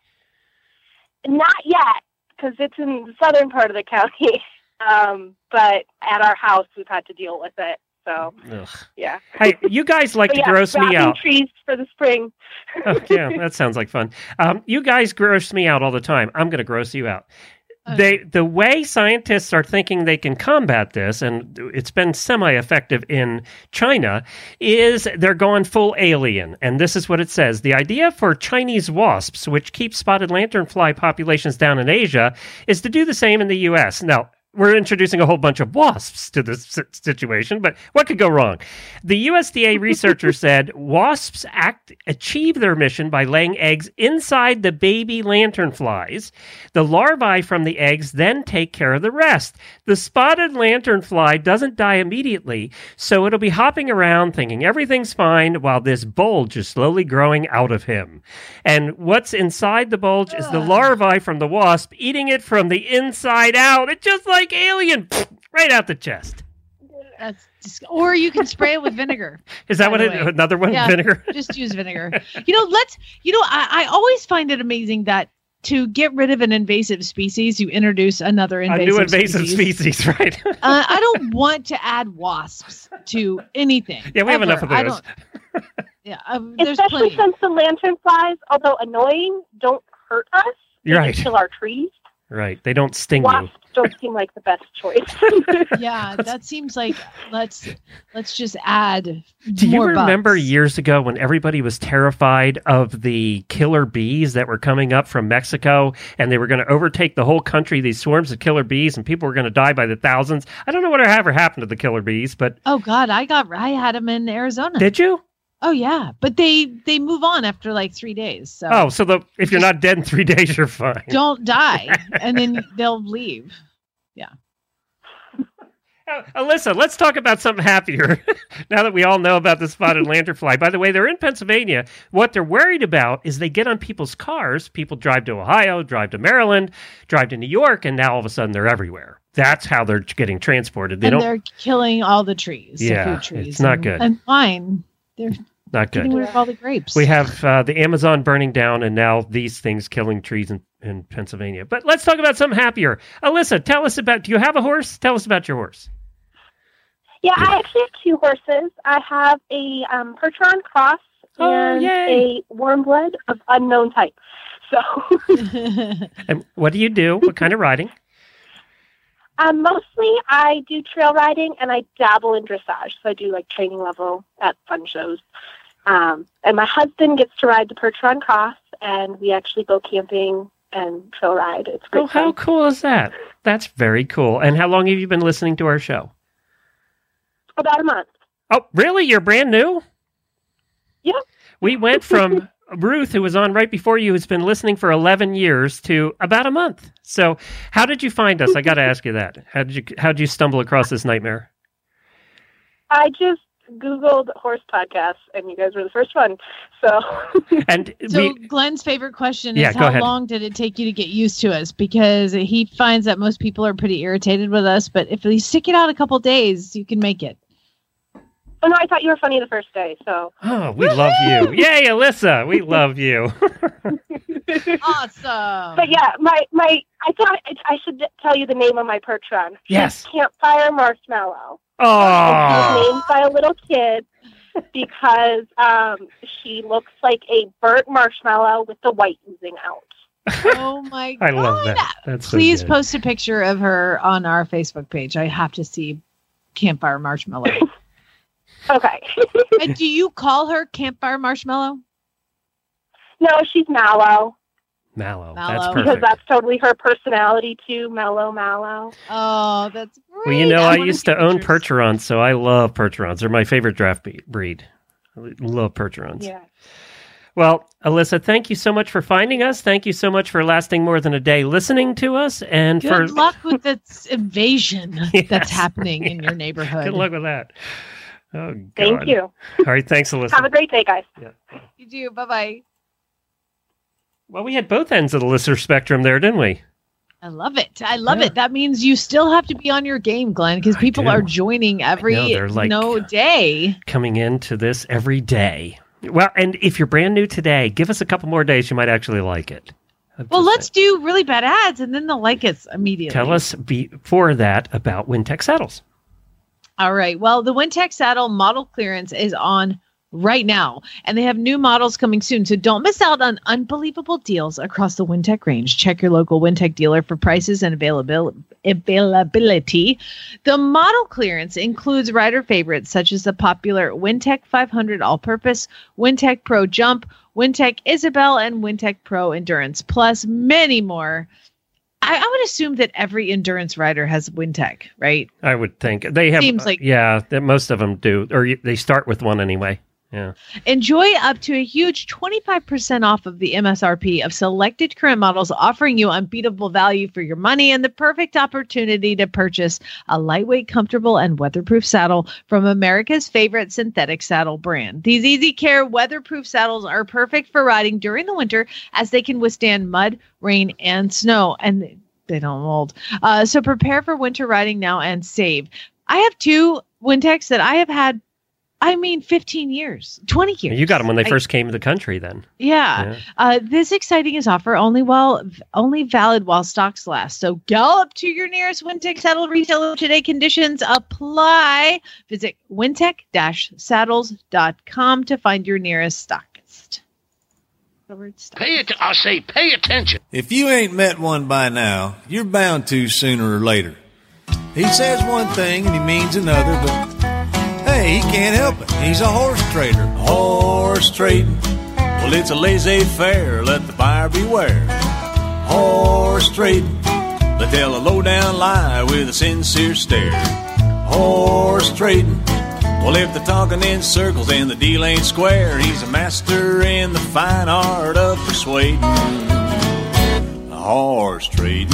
not yet, because it's in the southern part of the county. Um, but at our house, we've had to deal with it. So, Ugh. yeah. Hey, you guys like But to yeah, gross me wrapping out. trees for the spring. Oh, yeah, that sounds like fun. Um, you guys gross me out all the time. I'm going to gross you out. They, the way scientists are thinking they can combat this, and it's been semi-effective in China, is they're going full alien. And this is what it says. The idea for Chinese wasps, which keep spotted lanternfly populations down in Asia, is to do the same in the U S. Now, we're introducing a whole bunch of wasps to this si- situation, but what could go wrong? The U S D A researcher said wasps act achieve their mission by laying eggs inside the baby lanternflies. The larvae from the eggs then take care of the rest. The spotted lanternfly doesn't die immediately, so it'll be hopping around thinking everything's fine while this bulge is slowly growing out of him. And what's inside the bulge is the larvae from the wasp eating it from the inside out. It's just like Alien, right out the chest. that's dis- or you can spray it with vinegar. Is that by what the it, way. another one? Yeah, Vinegar? Just use vinegar. You know, let's. You know, I, I always find it amazing that to get rid of an invasive species, you introduce another A invasive new invasive species. species, right? uh, I don't want to add wasps to anything. Yeah, we have ever. enough of I those. don't- Yeah, um, there's Especially plenty. since the lanternflies, although annoying, don't hurt us. They You're right. just kill our trees. Right. They don't sting you. Wasps don't seem like the best choice. Yeah, that seems like let's let's just add Do you more remember bugs. years ago when everybody was terrified of the killer bees that were coming up from Mexico and they were going to overtake the whole country, these swarms of killer bees, and people were going to die by the thousands? I don't know what ever happened to the killer bees, but Oh God, I got I had them in Arizona. did you? Oh yeah, but they they move on after like three days. So Oh, so the if you're not dead in three days, you're fine. don't die, and then they'll leave. Uh, Alyssa, let's talk about something happier now that we all know about the spotted lanternfly. By the way, they're in Pennsylvania. What they're worried about is they get on people's cars. People drive to Ohio, drive to Maryland, drive to New York, and now all of a sudden they're everywhere. That's how they're getting transported. They and don't. they're killing all the trees. the Yeah, food trees. it's not and, good. And wine. They're Not getting good. rid of all the grapes. We have uh, the Amazon burning down, and now these things killing trees in, in Pennsylvania. But let's talk about something happier. Alyssa, tell us about. Do you have a horse? Tell us about your horse. Yeah, I actually have two horses. I have a um, Percheron Cross Oh, and yay. a warm blood of unknown type. So And what do you do? What kind of riding? um, mostly I do trail riding and I dabble in dressage. So I do like training level at fun shows. Um, and my husband gets to ride the Percheron Cross, and we actually go camping and trail ride. It's great Oh, how fun. cool is that? That's very cool. And how long have you been listening to our show? About a month. Oh, really? You're brand new? Yeah. We went from Ruth, who was on right before you, who's been listening for eleven years, to about a month. So how did you find us? I got to ask you that. How did you, how did you stumble across this nightmare? I just Googled horse podcasts, and you guys were the first one. So, And So we, Glenn's favorite question Yeah, is go how ahead. long did it take you to get used to us? Because he finds that most people are pretty irritated with us, but if we stick it out a couple days, you can make it. Oh, no, I thought you were funny the first day, so. Oh, we love you. Yay, Alyssa. We love you. Awesome. But yeah, my, my I thought it, I should tell you the name of my perch run. Yes. Campfire Marshmallow. Oh. It's named by a little kid because um, she looks like a burnt marshmallow with the white oozing out. Oh my I God. love that. That's so Please good. post a picture of her on our Facebook page. I have to see Campfire Marshmallow. Okay. And do you call her Campfire Marshmallow? No, she's Mallow. Mallow. Mallow. That's Because perfect. that's totally her personality too, Mellow Mallow. Oh, that's great. Well, you know, I, wanna used see to own pictures. Percherons, so I love Percherons. They're my favorite draft be- breed. I love Percherons. Yeah. Well, Alyssa, thank you so much for finding us. Thank you so much for lasting more than a day listening to us. And Good for luck with this invasion Yes. that's happening in your neighborhood. Good luck with that. Oh, God. Thank you. All right, thanks, Alyssa. Have a great day, guys. Yeah. You do. Bye-bye. Well, we had both ends of the listener spectrum there, didn't we? I love it. I love Yeah. it. That means you still have to be on your game, Glenn, because I people do. are joining every know, they're like- no day. Coming into this every day. Well, and if you're brand new today, give us a couple more days. You might actually like it. I'm Well, just let's do really bad ads, and then they'll like us immediately. Tell us before that about Wintech saddles. All right. Well, the Wintech saddle model clearance is on right now, and they have new models coming soon. So don't miss out on unbelievable deals across the Wintech range. Check your local Wintech dealer for prices and availability. availability. The model clearance includes rider favorites such as the popular Wintech five hundred All-Purpose, Wintech Pro Jump, Wintech Isabel, and Wintech Pro Endurance, plus many more. I, I would assume that every endurance rider has Wintech, right? I would think they have. Seems like- yeah, that most of them do, or you- they start with one anyway. Yeah. Enjoy up to a huge twenty-five percent off of the M S R P of selected current models, offering you unbeatable value for your money and the perfect opportunity to purchase a lightweight, comfortable, and weatherproof saddle from America's favorite synthetic saddle brand. These Easy Care weatherproof saddles are perfect for riding during the winter as they can withstand mud, rain, and snow, and they don't mold. Uh, so prepare for winter riding now and save. I have two Wintechs that I have had I mean, fifteen years, twenty years. You got them when they I- first came to the country then. Yeah. Yeah. Uh, this exciting is offer only while only valid while stocks last. So gallop to your nearest Wintech saddle retailer today. Conditions apply. Visit wintech dash saddles dot com to find your nearest stockist. The word stock. Pay it. I say, pay attention. If you ain't met one by now, you're bound to sooner or later. He says one thing and he means another, but hey, he can't help it. He's a horse trader. Horse trading. Well, it's a laissez-faire. Let the buyer beware. Horse trading. They tell a low-down lie with a sincere stare. Horse trading. Well, if they're talking in circles and the deal ain't square, he's a master in the fine art of persuading. Horse trading.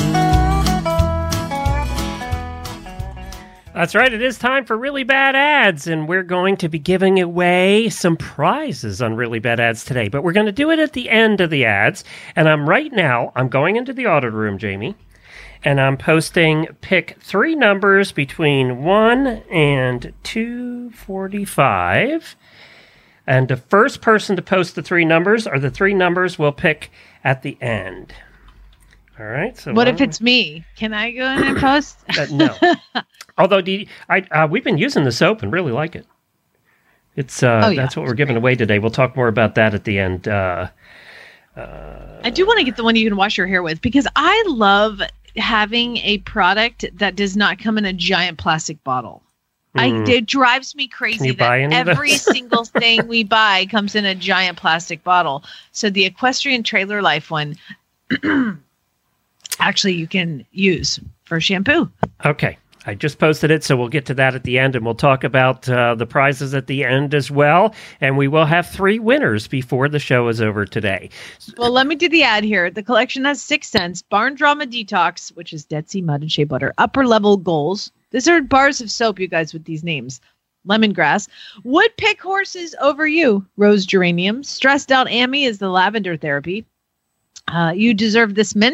That's right. It is time for Really Bad Ads, and we're going to be giving away some prizes on Really Bad Ads today. But we're going to do it at the end of the ads. And I'm right now, I'm going into the audit room, Jamie, and I'm posting pick three numbers between one and two forty-five. And the first person to post the three numbers are the three numbers we'll pick at the end. All right. So What one- if it's me? Can I go in and post? Uh, no. Although do you- I, uh, we've been using the soap and really like it. It's uh, Oh, yeah, that's what we're giving away today. We'll talk more about that at the end. Uh, I do want to get the one you can wash your hair with because I love having a product that does not come in a giant plastic bottle. I, Mm. it drives me Can crazy you that buy any of every those? single thing we buy comes in a giant plastic bottle. So the Equestrian Trailer Life one, actually, you can use for shampoo. okay. I just posted it, so we'll get to that at the end, and we'll talk about uh, the prizes at the end as well. And we will have three winners before the show is over today. Well, let me do the ad here. The collection has six cents. Barn Drama Detox, which is Dead Sea Mud and Shea Butter. Upper Level Goals. These are bars of soap, you guys, with these names. Lemongrass. Would pick horses over you. Rose Geranium. Stressed Out Amy is the lavender therapy. Uh, you deserve this mint.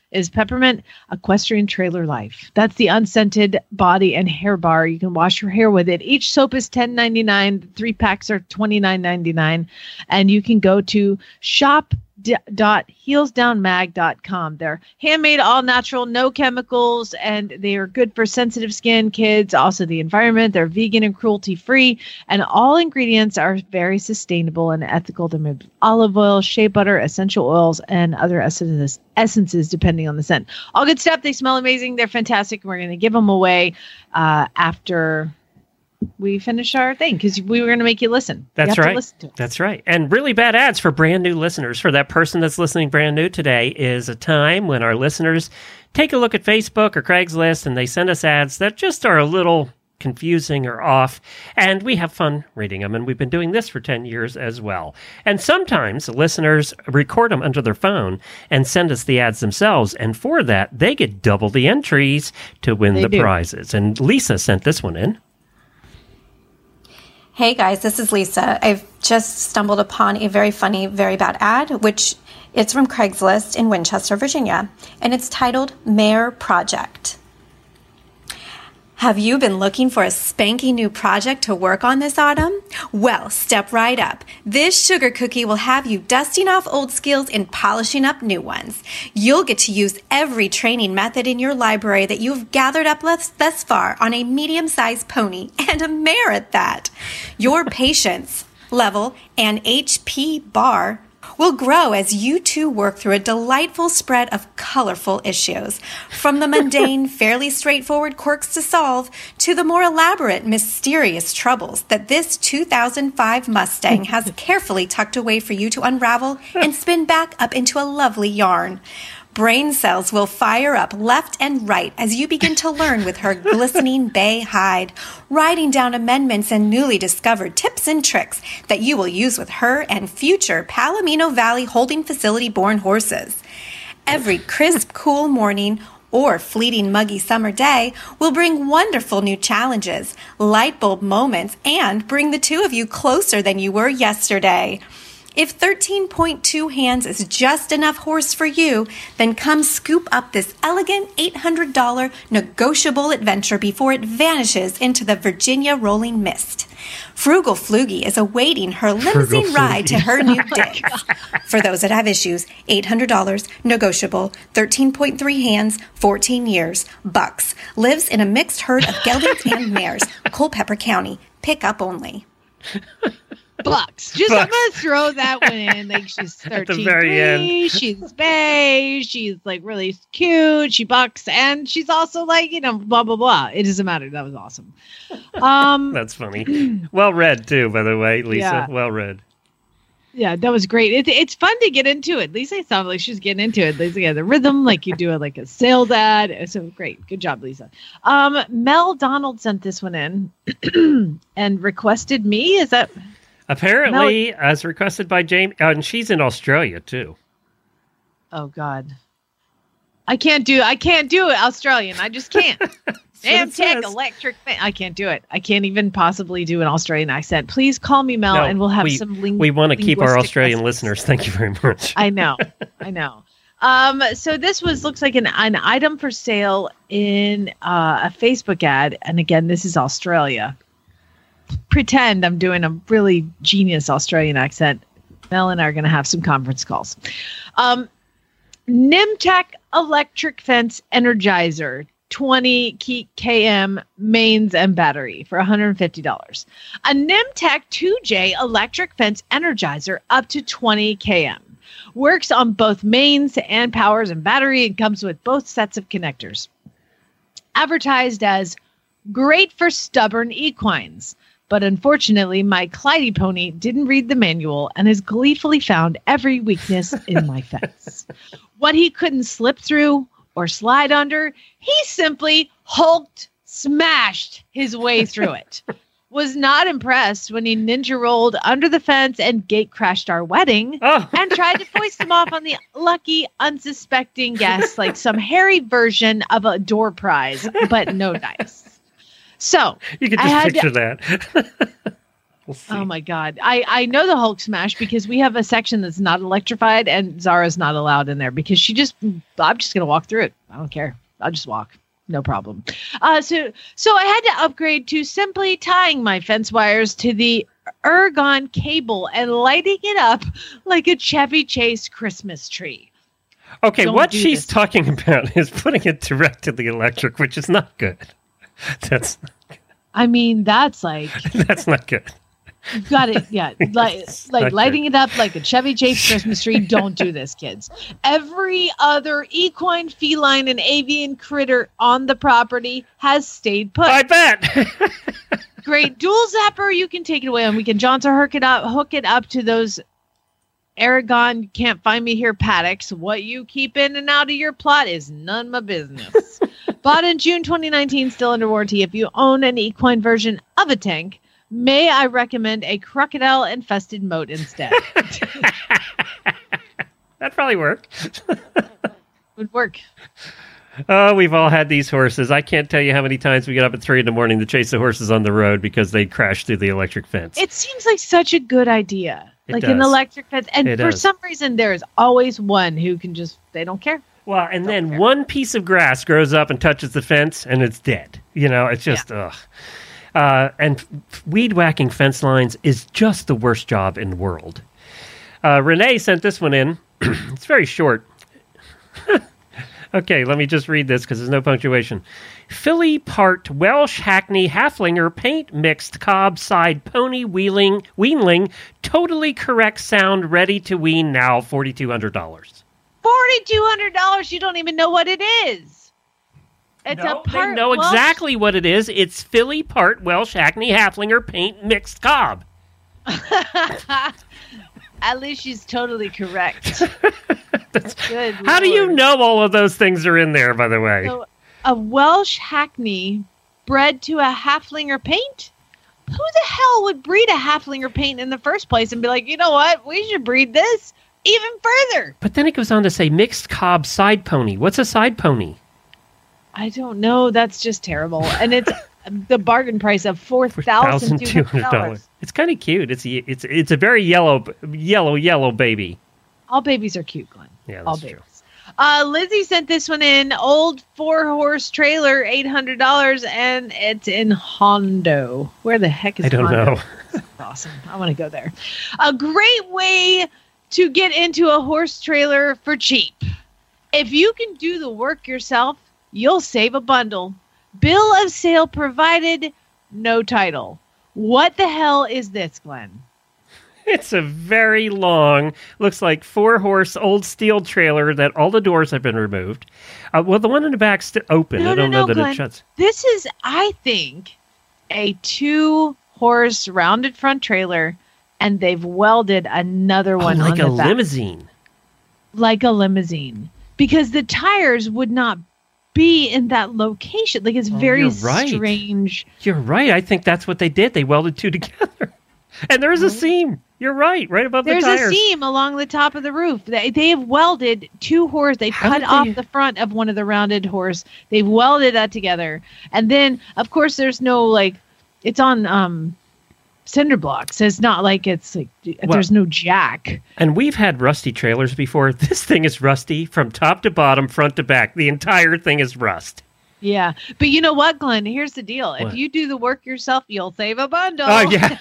is Peppermint Equestrian Trailer Life. That's the unscented body and hair bar. You can wash your hair with it. Each soap is ten ninety-nine. Three packs are twenty-nine ninety-nine. And you can go to shop dot heels down mag dot com. They're handmade, all natural, no chemicals, and they are good for sensitive skin, kids, also the environment. They're vegan and cruelty free, and all ingredients are very sustainable and ethical. They're made with olive oil, shea butter, essential oils, and other essences, essences depending on the scent. All good stuff. They smell amazing. They're fantastic. We're going to give them away uh, after we finish our thing, because we were going to make you listen. That's you have right. To listen to it. That's right. And really bad ads for brand new listeners. For that person that's listening brand new today is a time when our listeners take a look at Facebook or Craigslist and they send us ads that just are a little confusing or off, and we have fun reading them, and we've been doing this for ten years as well. And sometimes listeners record them under their phone and send us the ads themselves, and for that, they get double the entries to win They the do. prizes. And Lisa sent this one in. Hey guys, this is Lisa. I've just stumbled upon a very funny, very bad ad, which it's from Craigslist in Winchester, Virginia, and it's titled Mayor Project. Have you been looking for a spanky new project to work on this autumn? Well, step right up. This sugar cookie will have you dusting off old skills and polishing up new ones. You'll get to use every training method in your library that you've gathered up thus thus far on a medium-sized pony, and a mare at that. Your patience level and H P bar will grow as you two work through a delightful spread of colorful issues. From the mundane, fairly straightforward quirks to solve, to the more elaborate, mysterious troubles that this two thousand five Mustang has carefully tucked away for you to unravel and spin back up into a lovely yarn. Brain cells will fire up left and right as you begin to learn with her glistening bay hide, writing down amendments and newly discovered tips and tricks that you will use with her and future Palomino Valley Holding Facility-born horses. Every crisp, cool morning or fleeting muggy summer day will bring wonderful new challenges, light bulb moments, and bring the two of you closer than you were yesterday. If thirteen point two hands is just enough horse for you, then come scoop up this elegant eight hundred dollars negotiable adventure before it vanishes into the Virginia rolling mist. Frugal Flugie is awaiting her limousine ride to her new digs. For those that have issues, eight hundred dollars negotiable, thirteen point three hands, fourteen years, bucks. Lives in a mixed herd of geldings and mares, Culpeper County. Pick up only. Bucks. Just Bucks. I'm gonna throw that one in. Like she's thirteen, very end. she's bae, she's like really cute, she bucks, and she's also like, you know, blah blah blah. It doesn't matter. That was awesome. Um That's funny. Well read, too, by the way, Lisa. Yeah. Well read. Yeah, that was great. It, it's fun to get into it. Lisa sounded like she's getting into it. Lisa got the rhythm, like you do it like a sales ad. So great. Good job, Lisa. Um, Mel Donald sent this one in and requested me. Is that Apparently, as requested by Jamie, uh, and she's in Australia, too. Oh God, I can't do. I can't do it. Australian. I just can't. Damn it tech, says. electric thing. I can't do it. I can't even possibly do an Australian accent. Please call me Mel, No, and we'll have we, some. Ling- We want to keep our linguistic Australian lessons. listeners. Thank you very much. I know. I know. Um, so this was looks like an, an item for sale in uh, a Facebook ad, and again, this is Australia. Pretend I'm doing a really genius Australian accent. Mel and I are going to have some conference calls. Um, Nimtech electric fence energizer, twenty kilowatt mains and battery for one hundred fifty dollars. A Nimtech two J electric fence energizer up to twenty kilowatt. Works on both mains and powers and battery and comes with both sets of connectors. Advertised as great for stubborn equines. But unfortunately, my Clyde pony didn't read the manual and has gleefully found every weakness in my fence. What he couldn't slip through or slide under, he simply hulked, smashed his way through it. Was not impressed when he ninja rolled under the fence and gate crashed our wedding Oh. and tried to foist him off on the lucky, unsuspecting guests like some hairy version of a door prize, but no dice. So You can I just had picture to- that. We'll see. Oh my God. I, I know the Hulk smash because we have a section that's not electrified and Zara's not allowed in there because she just, I'm just going to walk through it. I don't care. I'll just walk. No problem. Uh, so, so I had to upgrade to simply tying my fence wires to the ergon cable and lighting it up like a Chevy Chase Christmas tree. Okay, Don't what do she's this. talking about is putting it direct to the electric, which is not good. That's I mean, that's like, that's not good. you got it. Yeah. Like, like not lighting it up like a Chevy Chase Christmas tree. Don't do this, kids. Every other equine, feline, and avian critter on the property has stayed put. I bet. Great dual zapper. You can take it away on weekend jaunts or hook it up, hook it up to those Aragon can't find me here paddocks. What you keep in and out of your plot is none of my business. Bought in June twenty nineteen, still under warranty. If you own an equine version of a tank, may I recommend a crocodile infested moat instead? That'd probably work. Would work. Oh, we've all had these horses. I can't tell you how many times we get up at three in the morning to chase the horses on the road because they crash through the electric fence. It seems like such a good idea. It like does. an electric fence. And It for does. some reason, there is always one who can just, they don't care. Well, and then one piece of grass grows up and touches the fence, and it's dead. You know, it's just, ugh. Uh, and f- weed whacking fence lines is just the worst job in the world. Uh, Renee sent this one in. It's very short. Okay, let me just read this because there's no punctuation. Filly part Welsh Hackney Halflinger paint mixed cob side pony wheeling weanling totally correct sound ready to wean now four thousand two hundred dollars. four thousand two hundred dollars. You don't even know what it is. It's No, a part. they know Welsh- exactly what it is. It's Filly part Welsh Hackney Halflinger paint mixed cob. At least she's totally correct. Good. How do you Lord. know all of those things are in there, by the way? So, a Welsh Hackney bred to a Halflinger paint? Who the hell would breed a Halflinger paint in the first place and be like, you know what? We should breed this even further. But then it goes on to say mixed cob side pony. What's a side pony? I don't know. That's just terrible. And it's the bargain price of four thousand two hundred dollars. It's kind of cute. It's a, it's it's a very yellow yellow yellow baby. All babies are cute, Glenn. Yeah, All that's babies. true. Uh, Lizzie sent this one in. Old four-horse trailer, eight hundred dollars, and it's in Hondo. Where the heck is I don't Hondo? know. That's awesome. I want to go there. A great way to get into a horse trailer for cheap. If you can do the work yourself, you'll save a bundle. Bill of sale provided, no title. What the hell is this, Glenn? It's a very long, looks like four-horse old steel trailer that all the doors have been removed. Uh, well, the one in the back's still open. No, I don't no, know no, that Glenn. it shuts. This is, I think, a two-horse rounded front trailer, and they've welded another Oh, one like on a the back. limousine. Like a limousine. Because the tires would not be in that location. Like, it's Oh, very you're right. strange. You're right. I think that's what they did. They welded two together. And there's a seam. You're right. Right above There's the tires. a seam along the top of the roof. They, they have welded two horse. They How cut did off they- the front of one of the rounded horse. They've welded that together. And then, of course, there's no, like, it's on um, cinder blocks. It's not like it's like, there's no jack. And we've had rusty trailers before. This thing is rusty from top to bottom, front to back. The entire thing is rust. Yeah. But you know what, Glenn? Here's the deal. What? If you do the work yourself, you'll save a bundle. Oh, yeah.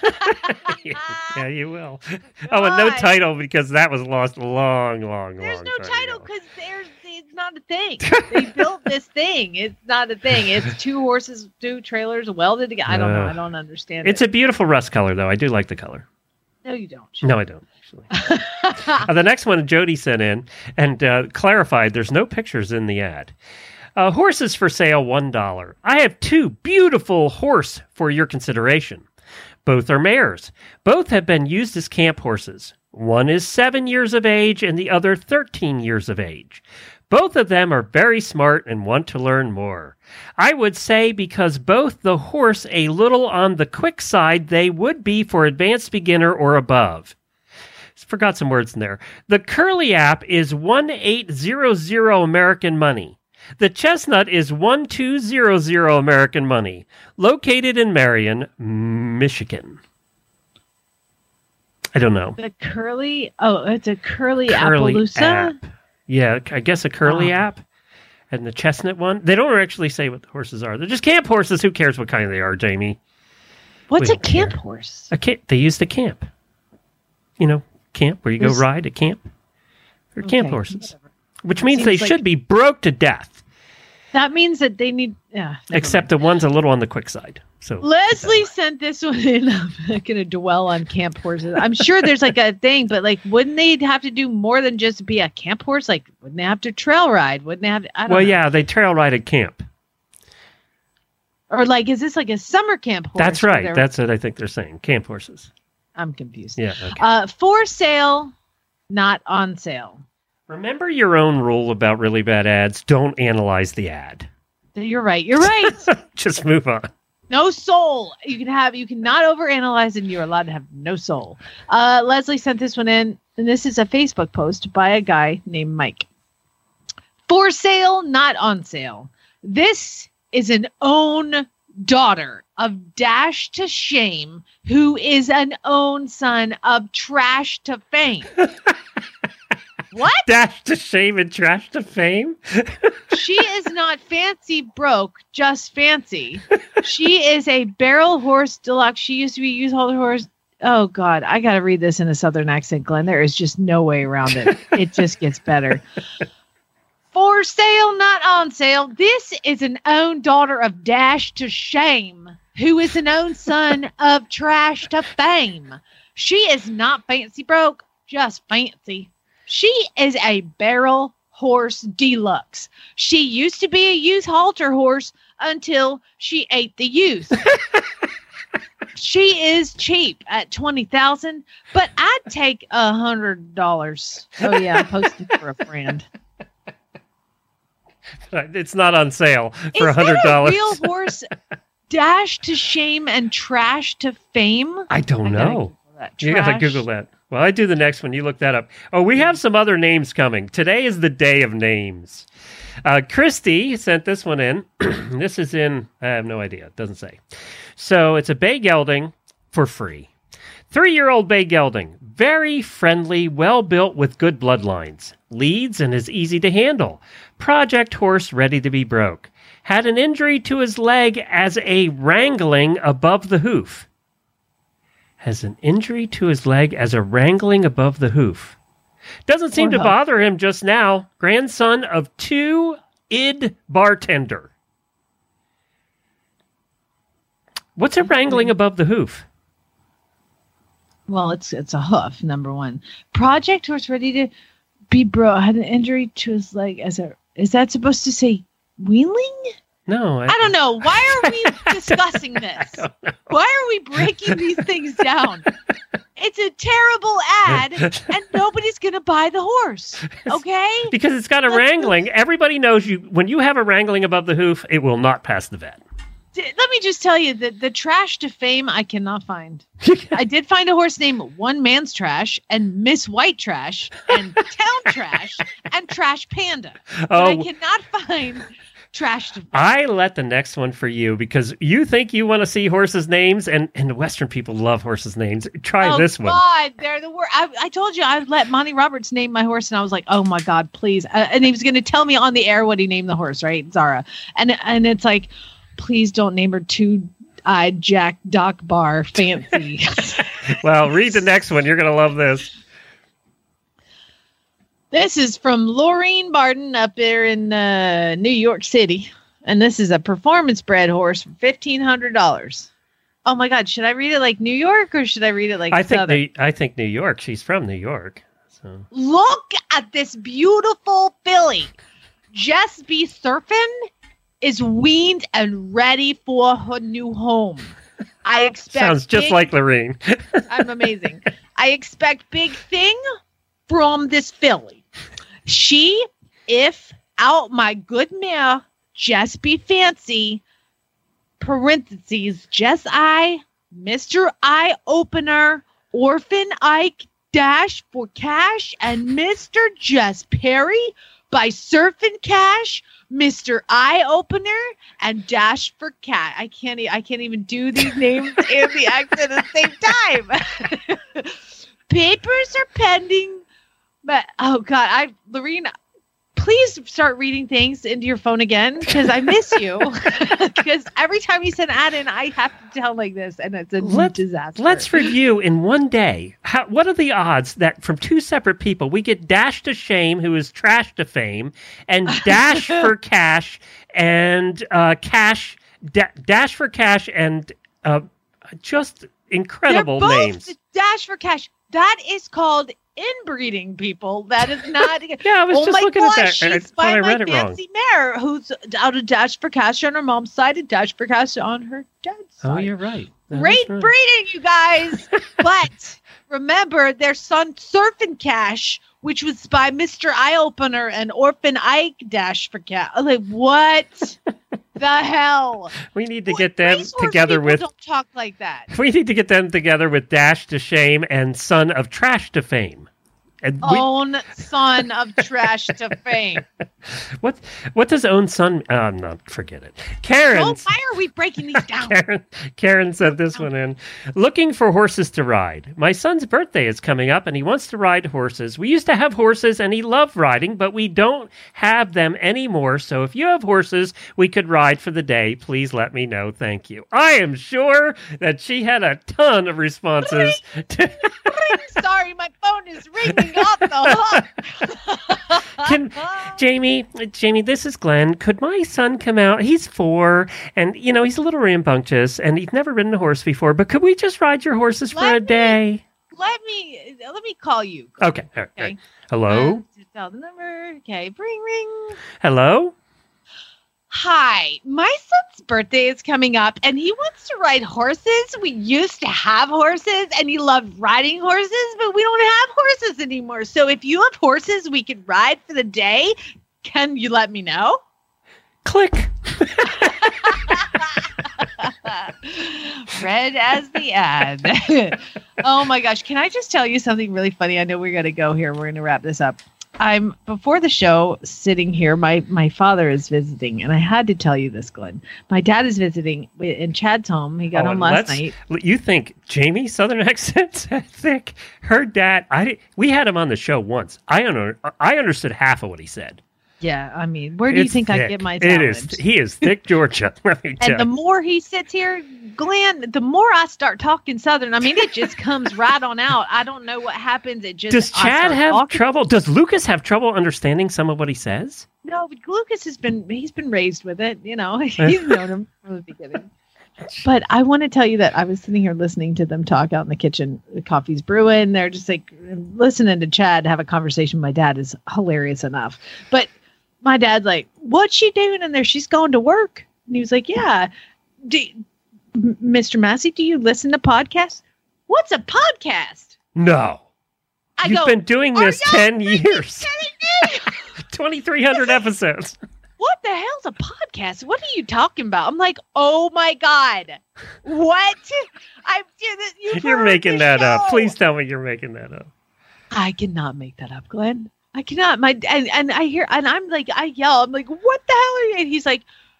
Yeah, you will. Oh, and no title because that was lost a long, long, There's long no time title ago. because there's it's not a thing. They built this thing. It's not a thing. It's two horses, two trailers welded together. I don't know. Uh, I don't understand. It's it. a beautiful rust color, though. I do like the color. No, you don't. No, I don't, actually. uh, the next one Jody sent in and uh, clarified there's no pictures in the ad. Uh, horses for sale, one dollar. I have two beautiful horse for your consideration. Both are mares. Both have been used as camp horses. One is seven years of age and the other thirteen years of age. Both of them are very smart and want to learn more. I would say because both the horse a little on the quick side, they would be for advanced beginner or above. Forgot some words in there. The Curly app is one eight hundred American money. The Chestnut is one two hundred American money. Located in Marion, Michigan. I don't know. The curly, oh, it's a curly, Curly Appaloosa. app. Yeah, I guess a curly Oh. app. And the chestnut one. They don't actually say what the horses are. They're just camp horses. Who cares what kind they are, Jamie? What's We a don't camp care. horse? A camp. They use the camp. You know, camp where you go There's- ride at camp. They're camp Okay, horses. Which means they Seems like- should be broke to death. That means that they need. Yeah. never Except the one's a little on the quick side. So Leslie sent this one in. I'm not going to dwell on camp horses. I'm sure there's like a thing, but like, wouldn't they have to do more than just be a camp horse? Like, wouldn't they have to trail ride? Wouldn't they have to? I don't well, know. yeah, they trail ride at camp. Or like, is this like a summer camp horse? That's where right. they're- That's what I think they're saying. Camp horses. I'm confused. Yeah. Okay. Uh, for sale, not on sale. Remember your own rule about really bad ads. Don't analyze the ad. You're right. You're right. Just move on. No soul. You can have. You cannot overanalyze, and you're allowed to have no soul. Uh, Leslie sent this one in, and this is a Facebook post by a guy named Mike. For sale, not on sale. This is an own daughter of Dash to Shame, who is an own son of Trash to Fame. What? Dash to shame and trash to fame? She is not fancy broke, just fancy. She is a barrel horse deluxe. She used to be a youth holder horse. Oh, God. I got to read this in a Southern accent, Glenn. There is just no way around it. It just gets better. For sale, not on sale. This is an own daughter of Dash to Shame, who is an own son of Trash to Fame. She is not fancy broke, just fancy. She is a barrel horse deluxe. She used to be a youth halter horse until she ate the youth. She is cheap at twenty thousand, but I'd take a hundred dollars. Oh yeah, I posted for a friend. It's not on sale for a Is hundred that a dollars. real horse? Dash to shame and trash to fame. I don't I gotta know. Google that. You gotta Trash. Google that. Well, I do the next one. You look that up. Oh, we have some other names coming. Today is the day of names. Uh, Christy sent this one in. This is in, I have no idea. It doesn't say. So it's a bay gelding for free. Three-year-old bay gelding. Very friendly, well-built with good bloodlines. Leads and is easy to handle. Project horse ready to be broke. Had an injury to his leg as a wrangling above the hoof. Has an injury to his leg as a wrangling above the hoof. Doesn't seem Or to hoof. bother him just now. Grandson of two id bartender. What's a wrangling above the hoof? Well, it's it's a hoof, number one. Project horse ready to be bro had an injury to his leg as a is that supposed to say wheeling? No, I don't know. Why are we discussing this? Why are we breaking these things down? It's a terrible ad, and nobody's going to buy the horse. Okay? Because it's got a wrangling. Everybody knows you when you have a wrangling above the hoof, it will not pass the vet. D- Let me just tell you that the trash to fame I cannot find. I did find a horse named One Man's Trash and Miss White Trash and Town Trash and Trash Panda. But I Oh. cannot find trash to fame. I let the next one for you because you think you want to see horses' names, and, and the Western people love horses' names. Try oh, this one. God, they're the worst. I, I told you I let Monty Roberts name my horse, and I was like, "Oh my God, please!" Uh, and he was going to tell me on the air what he named the horse, right, Zara? And and it's like, please don't name her two-eyed Jack Doc Bar Fancy. Well, read the next one. You're going to love this. This is from Laureen Barden up there in uh, New York City, and this is a performance bred horse for fifteen hundred dollars. Oh my God, should I read it like New York or should I read it like I think Southern? New, I think New York. She's from New York. So Look at this beautiful filly. Jess B. Surfin is weaned and ready for her new home. I expect sounds just big- like Lorene. I'm amazing. I expect big thing from this filly. She, if out my good mare, Jess Be Fancy, parentheses, Jess I, Mister Eye Opener, Orphan Ike Dash for Cash, and Mister Jess Perry by Surfin' Cash, Mister Eye Opener, and Dash for Cat. I can't. E- I can't even do these names and the accent at the same time. papers are pending. But oh god, I Lorene, please start reading things into your phone again because I miss you. Because every time you send an ad in, I have to tell like this, and it's a Let, disaster. Let's review in one day. How, what are the odds that from two separate people we get Dash to Shame, who is Trash to Fame, and Dash for Cash and uh, Cash da- Dash for Cash and uh, just incredible They're both names. Dash for Cash. That is called inbreeding, people. That is not. Yeah, I was oh just my looking gosh, at that. she's I thought I by my read it wrong. fancy mare who's out of Dash for Cash on her mom's side and Dash for Cash on her dad's side. Oh, you're right. That Great is right. breeding, you guys. But remember, their son Surfing Cash, which was by Mister Eye Opener and Orphan Ike Dash for Cash. I'm like, what the hell? We need to get them together with. Don't talk like that. We need to get them together with Dash to Shame and Son of Trash to Fame. And we, Own son of Trash to Fame. what what does own son? Uh, no, forget it. Karen. Oh, why are we breaking these down? Karen, Karen sent this one in. Looking for horses to ride. My son's birthday is coming up and he wants to ride horses. We used to have horses and he loved riding, but we don't have them anymore. So if you have horses we could ride for the day, please let me know. Thank you. I am sure that she had a ton of responses. to Sorry, my phone is ringing off the hook. Can, Jamie, Jamie, this is Glenn. Could my son come out? He's four, and you know he's a little rambunctious, and he's never ridden a horse before. But could we just ride your horses for Let a day? Let me let me call you. Okay. All right, all right. Okay. Hello. Uh, tell the number. Okay. Ring ring. Hello. Hi, my son's birthday is coming up and he wants to ride horses. We used to have horses and he loved riding horses, but we don't have horses anymore. So if you have horses we could ride for the day, can you let me know? Click. Red as the ad. Oh my gosh. Can I just tell you something really funny? I know we're going to go here. We're going to wrap this up. I'm before the show sitting here. My my father is visiting, and I had to tell you this, Glenn. My dad is visiting in Chad's home. He got Oh, home and last let's- night. You think Jamie Southern accent? I think her dad. I did, we had him on the show once. I don't I understood half of what he said. Yeah, I mean, where do you It's think I thick. get my It talent? is. He is thick, Georgia. Let me tell And the you. more he sits here, Glenn, the more I start talking Southern. I mean, it just comes right on out. I don't know what happens. It just Does I Chad start have talking. trouble? Does Lucas have trouble understanding some of what he says? No, but Lucas has been he's been raised with it. You know, he's known him from the beginning. But I want to tell you that I was sitting here listening to them talk out in the kitchen. The coffee's brewing. They're just like listening to Chad have a conversation with my dad is hilarious enough. But my dad's like, "What's she doing in there? She's going to work." And he was like, "Yeah." Do, M- Mister Massey, do you listen to podcasts? What's a podcast? No. I You've go, been doing "Are this y'all ten years. twenty-three hundred episodes. What the hell's a podcast? What are you talking about? I'm like, oh my God. What? I'm you've You're heard making the that up. show. Please tell me you're making that up. I cannot make that up, Glenn. I cannot. My and, and I hear and I'm like, I yell, I'm like, what the hell are you? And he's like,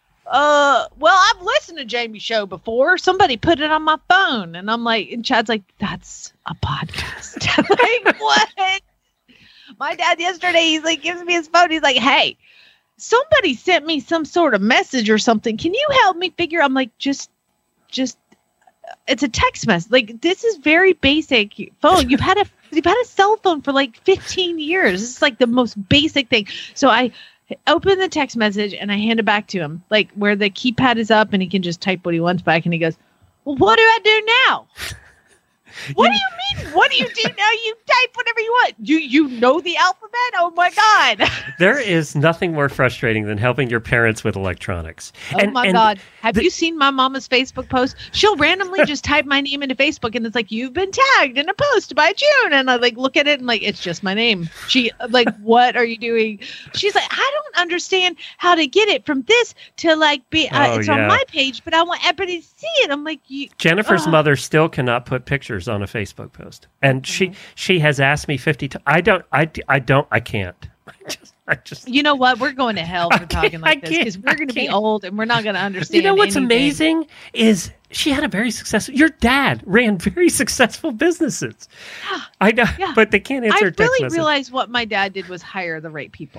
uh, well, I've listened to Jamie's show before. Somebody put it on my phone. And I'm like, and Chad's like, that's a podcast. Like, what? My dad yesterday, he's like, gives me his phone. He's like, hey, somebody sent me some sort of message or something. Can you help me figure? I'm like, just, just, it's a text message. Like, this is very basic phone. You've had a, you've had a cell phone for like fifteen years. It's like the most basic thing. So I open the text message and I hand it back to him, like where the keypad is up and he can just type what he wants back. And he goes, well, what do I do now? What do you mean? What do you do now? You type whatever you want. You you know the alphabet? Oh my God. There is nothing more frustrating than helping your parents with electronics. Oh And- my and God. Have the- you seen my mama's Facebook post? She'll randomly just type my name into Facebook and it's like, you've been tagged in a post by June. And I like look at it and like, it's just my name. She like, what are you doing? She's like, I don't understand how to get it from this to like be, uh, Oh, it's yeah. on my page, but I want everybody to see it. I'm like, you, Jennifer's Ugh. mother still cannot put pictures on a Facebook post, and she she has asked me fifty times. I don't. I, I don't. I can't. I just I just, you know what? We're going to hell for talking like this because we're going to be old and we're not going to understand. You know what's anything. amazing is she had a very successful. Your dad ran very successful businesses. I know, Yeah. but they can't answer I a text really message. realized what my dad did was hire the right people.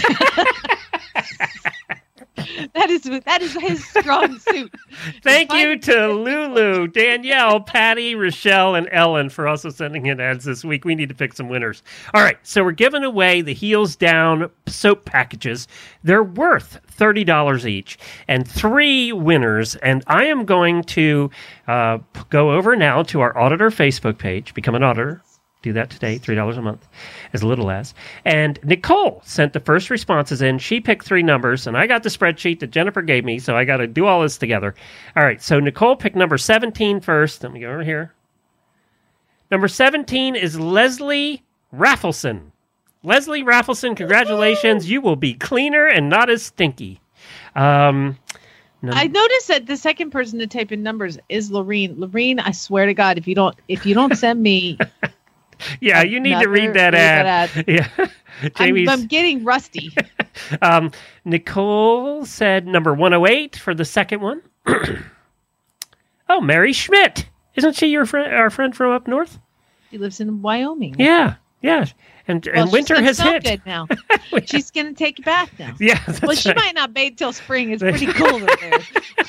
That is that is his strong suit. Thank you to Lulu, Danielle, Patty, Rochelle, and Ellen for also sending in ads this week. We need to pick some winners. All right, so we're giving away the Heels Down soap packages. They're worth thirty dollars each, and three winners. And I am going to uh, go over now to our auditor Facebook page, become an auditor. Do that today, three dollars a month, as little as. And Nicole sent the first responses in. She picked three numbers, and I got the spreadsheet that Jennifer gave me, so I got to do all this together. All right, so Nicole picked number seventeen first. Let me go over here. Number seventeen is Leslie Raffleson. Leslie Raffleson, congratulations. You will be cleaner and not as stinky. Um, no. I noticed that the second person to type in numbers is Lorene. Lorene, I swear to God, if you don't if you don't send me Yeah, you need to Another- read that read ad. that Yeah, I'm, Jamie's. I'm getting rusty. um, Nicole said number one oh eight for the second one. Oh, Mary Schmidt. Isn't she your friend, our friend from up north? She lives in Wyoming. Yeah, yeah. And Well, and winter she's gonna has smell hit. good now. She's going to take a bath now. Yeah, that's Well, she right. might not bathe till spring. It's pretty cold up there.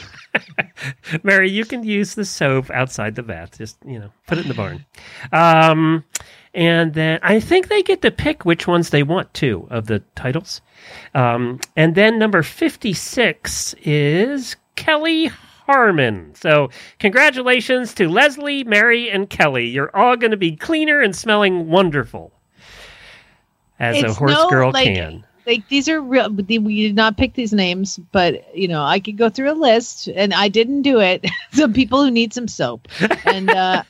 Mary, you can use the soap outside the bath. Just, you know, put it in the barn. Um, and then I think they get to pick which ones they want, too, of the titles. Um, and then number fifty-six is Kelly Harmon. So congratulations to Leslie, Mary, and Kelly. You're all going to be cleaner and smelling wonderful. As a It's horse no, girl like, can. Like these are real. We did not pick these names, but you know, I could go through a list, and I didn't do it. Some people who need some soap, and uh,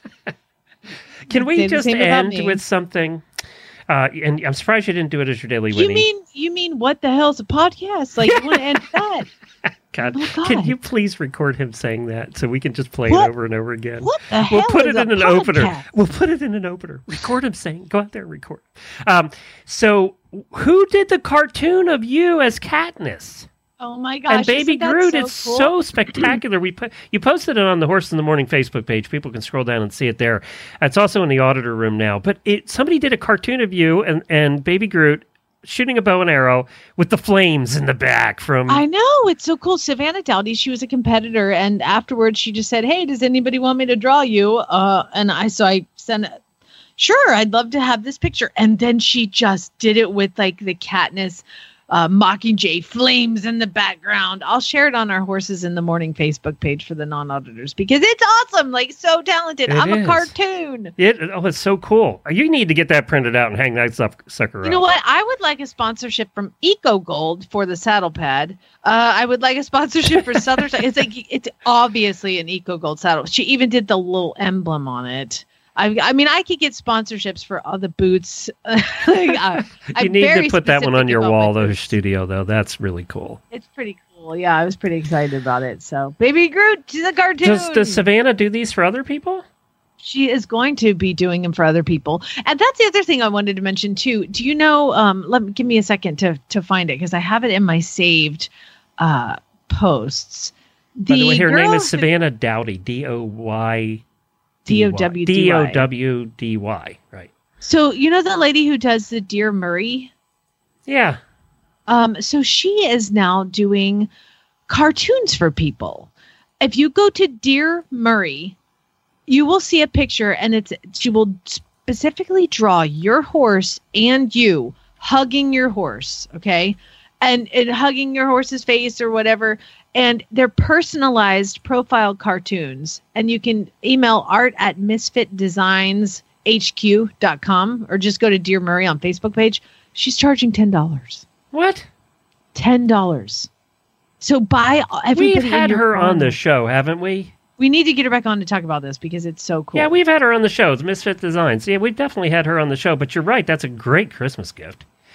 Can we say the just same about end me. with something? Uh, and I'm surprised you didn't do it as your daily you Winnie. mean you mean what the hell's a podcast? Like you want to end that? God, Oh, God. can you please record him saying that so we can just play What? it over and over again? What the We'll hell put is it in a an opener. podcast? We'll put it in an opener. Record him saying, go out there and record. Um, so who did the cartoon of you as Katniss? Oh my gosh! And Baby isn't that Groot, so it's cool? so spectacular. We put you posted it on the Horse in the Morning Facebook page. People can scroll down and see it there. It's also in the auditor room now. But it somebody did a cartoon of you and, and Baby Groot shooting a bow and arrow with the flames in the back from. I know, it's so cool. Savannah Dowdy, she was a competitor, and afterwards she just said, "Hey, does anybody want me to draw you?" Uh, and I so I sent, a, "Sure, I'd love to have this picture." And then she just did it with like the Katniss uh, Mockingjay flames in the background. I'll share it on our Horses in the Morning Facebook page for the non-auditors because it's awesome. Like so talented. It I'm is. a cartoon. It, oh, it's so cool. You need to get that printed out and hang that stuff, sucker up. You know what? I would like a sponsorship from Eco Gold for the saddle pad. Uh, I would like a sponsorship for Southern. It's like it's obviously an Eco Gold saddle. She even did the little emblem on it. I, I mean, I could get sponsorships for all the boots. Like, I, You I'm need very to put that one on specific your about wall, my though, boots. studio, though. That's really cool. It's pretty cool. Yeah, I was pretty excited about it. So, Baby Groot, she's a cartoon. Does, does Savannah do these for other people? She is going to be doing them for other people. And that's the other thing I wanted to mention too. Do you know, um, let me give me a second to, to find it because I have it in my saved uh, posts. By the way, her name girl is who- Savannah Dowdy, D O Y D O W D Y. D O W D Y, right. So, you know the lady who does the Dear Murray? Yeah. Um, so she is now doing cartoons for people. If you go to Dear Murray, you will see a picture and it's she will specifically draw your horse and you hugging your horse, okay? And, and hugging your horse's face or whatever. And they're personalized profile cartoons. And you can email art at misfit designs h q dot com or just go to Dear Murray on Facebook page. She's charging ten dollars. What? ten dollars. So buy everybody. We've had in your her on the corner. show, haven't we? We need to get her back on to talk about this because it's so cool. Yeah, we've had her on the show. It's Misfit Designs. Yeah, we've definitely had her on the show. But you're right. That's a great Christmas gift.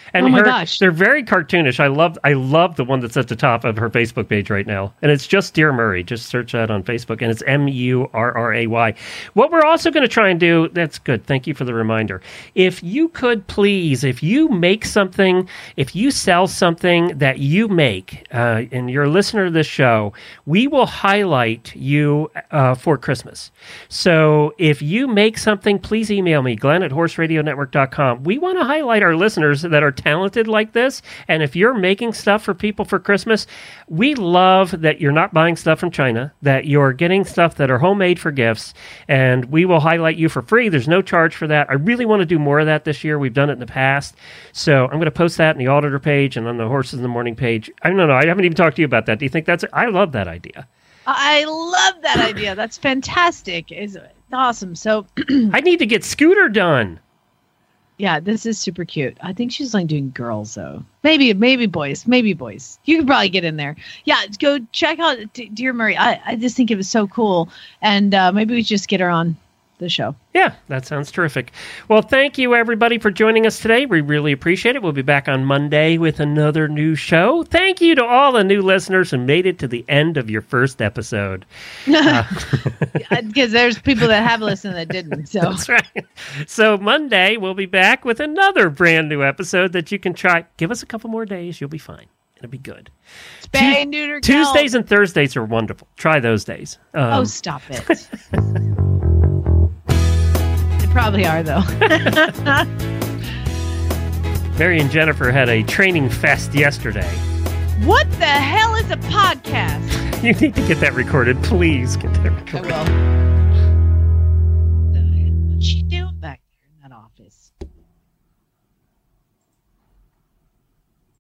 And oh my her, gosh. they're very cartoonish. I love I love the one that's at the top of her Facebook page right now. And it's just Dear Murray. Just search that on Facebook. And it's M U R R A Y. What we're also going to try and do, that's good. Thank you for the reminder. If you could please, if you make something, if you sell something that you make, uh, and you're a listener to this show, we will highlight you uh, for Christmas. So if you make something, please email me, Glenn at horse radio network dot com. We want to highlight our listeners that are talented like this. And if you're making stuff for people for Christmas, we love that you're not buying stuff from China, that you're getting stuff that are homemade for gifts, and we will highlight you for free. There's no charge for that. I really want to do more of that this year. We've done it in the past. So I'm going to post that in the auditor page and on the Horses in the Morning page. I don't know. I haven't even talked to you about that. Do you think that's, I love that idea. I love that idea. That's fantastic. It's awesome. So I need to get Scooter done. Yeah, this is super cute. I think she's like doing girls though. Maybe, maybe boys, maybe boys. You could probably get in there. Yeah, go check out D- Dear Murray. I, I just think it was so cool, and uh, maybe we just get her on the show. Yeah, that sounds terrific. Well, thank you everybody for joining us today. We really appreciate it. We'll be back on Monday with another new show. Thank you to all the new listeners who made it to the end of your first episode. Because uh, there's people that have listened that didn't. So that's right. So Monday we'll be back with another brand new episode that you can try. Give us a couple more days. You'll be fine. It'll be good. Spay and neuter. Tuesdays and Thursdays are wonderful. Try those days. Um, oh, stop it. Probably are, though. Mary and Jennifer had a training fest yesterday. What the hell is a podcast? You need to get that recorded. Please get that recorded. I will.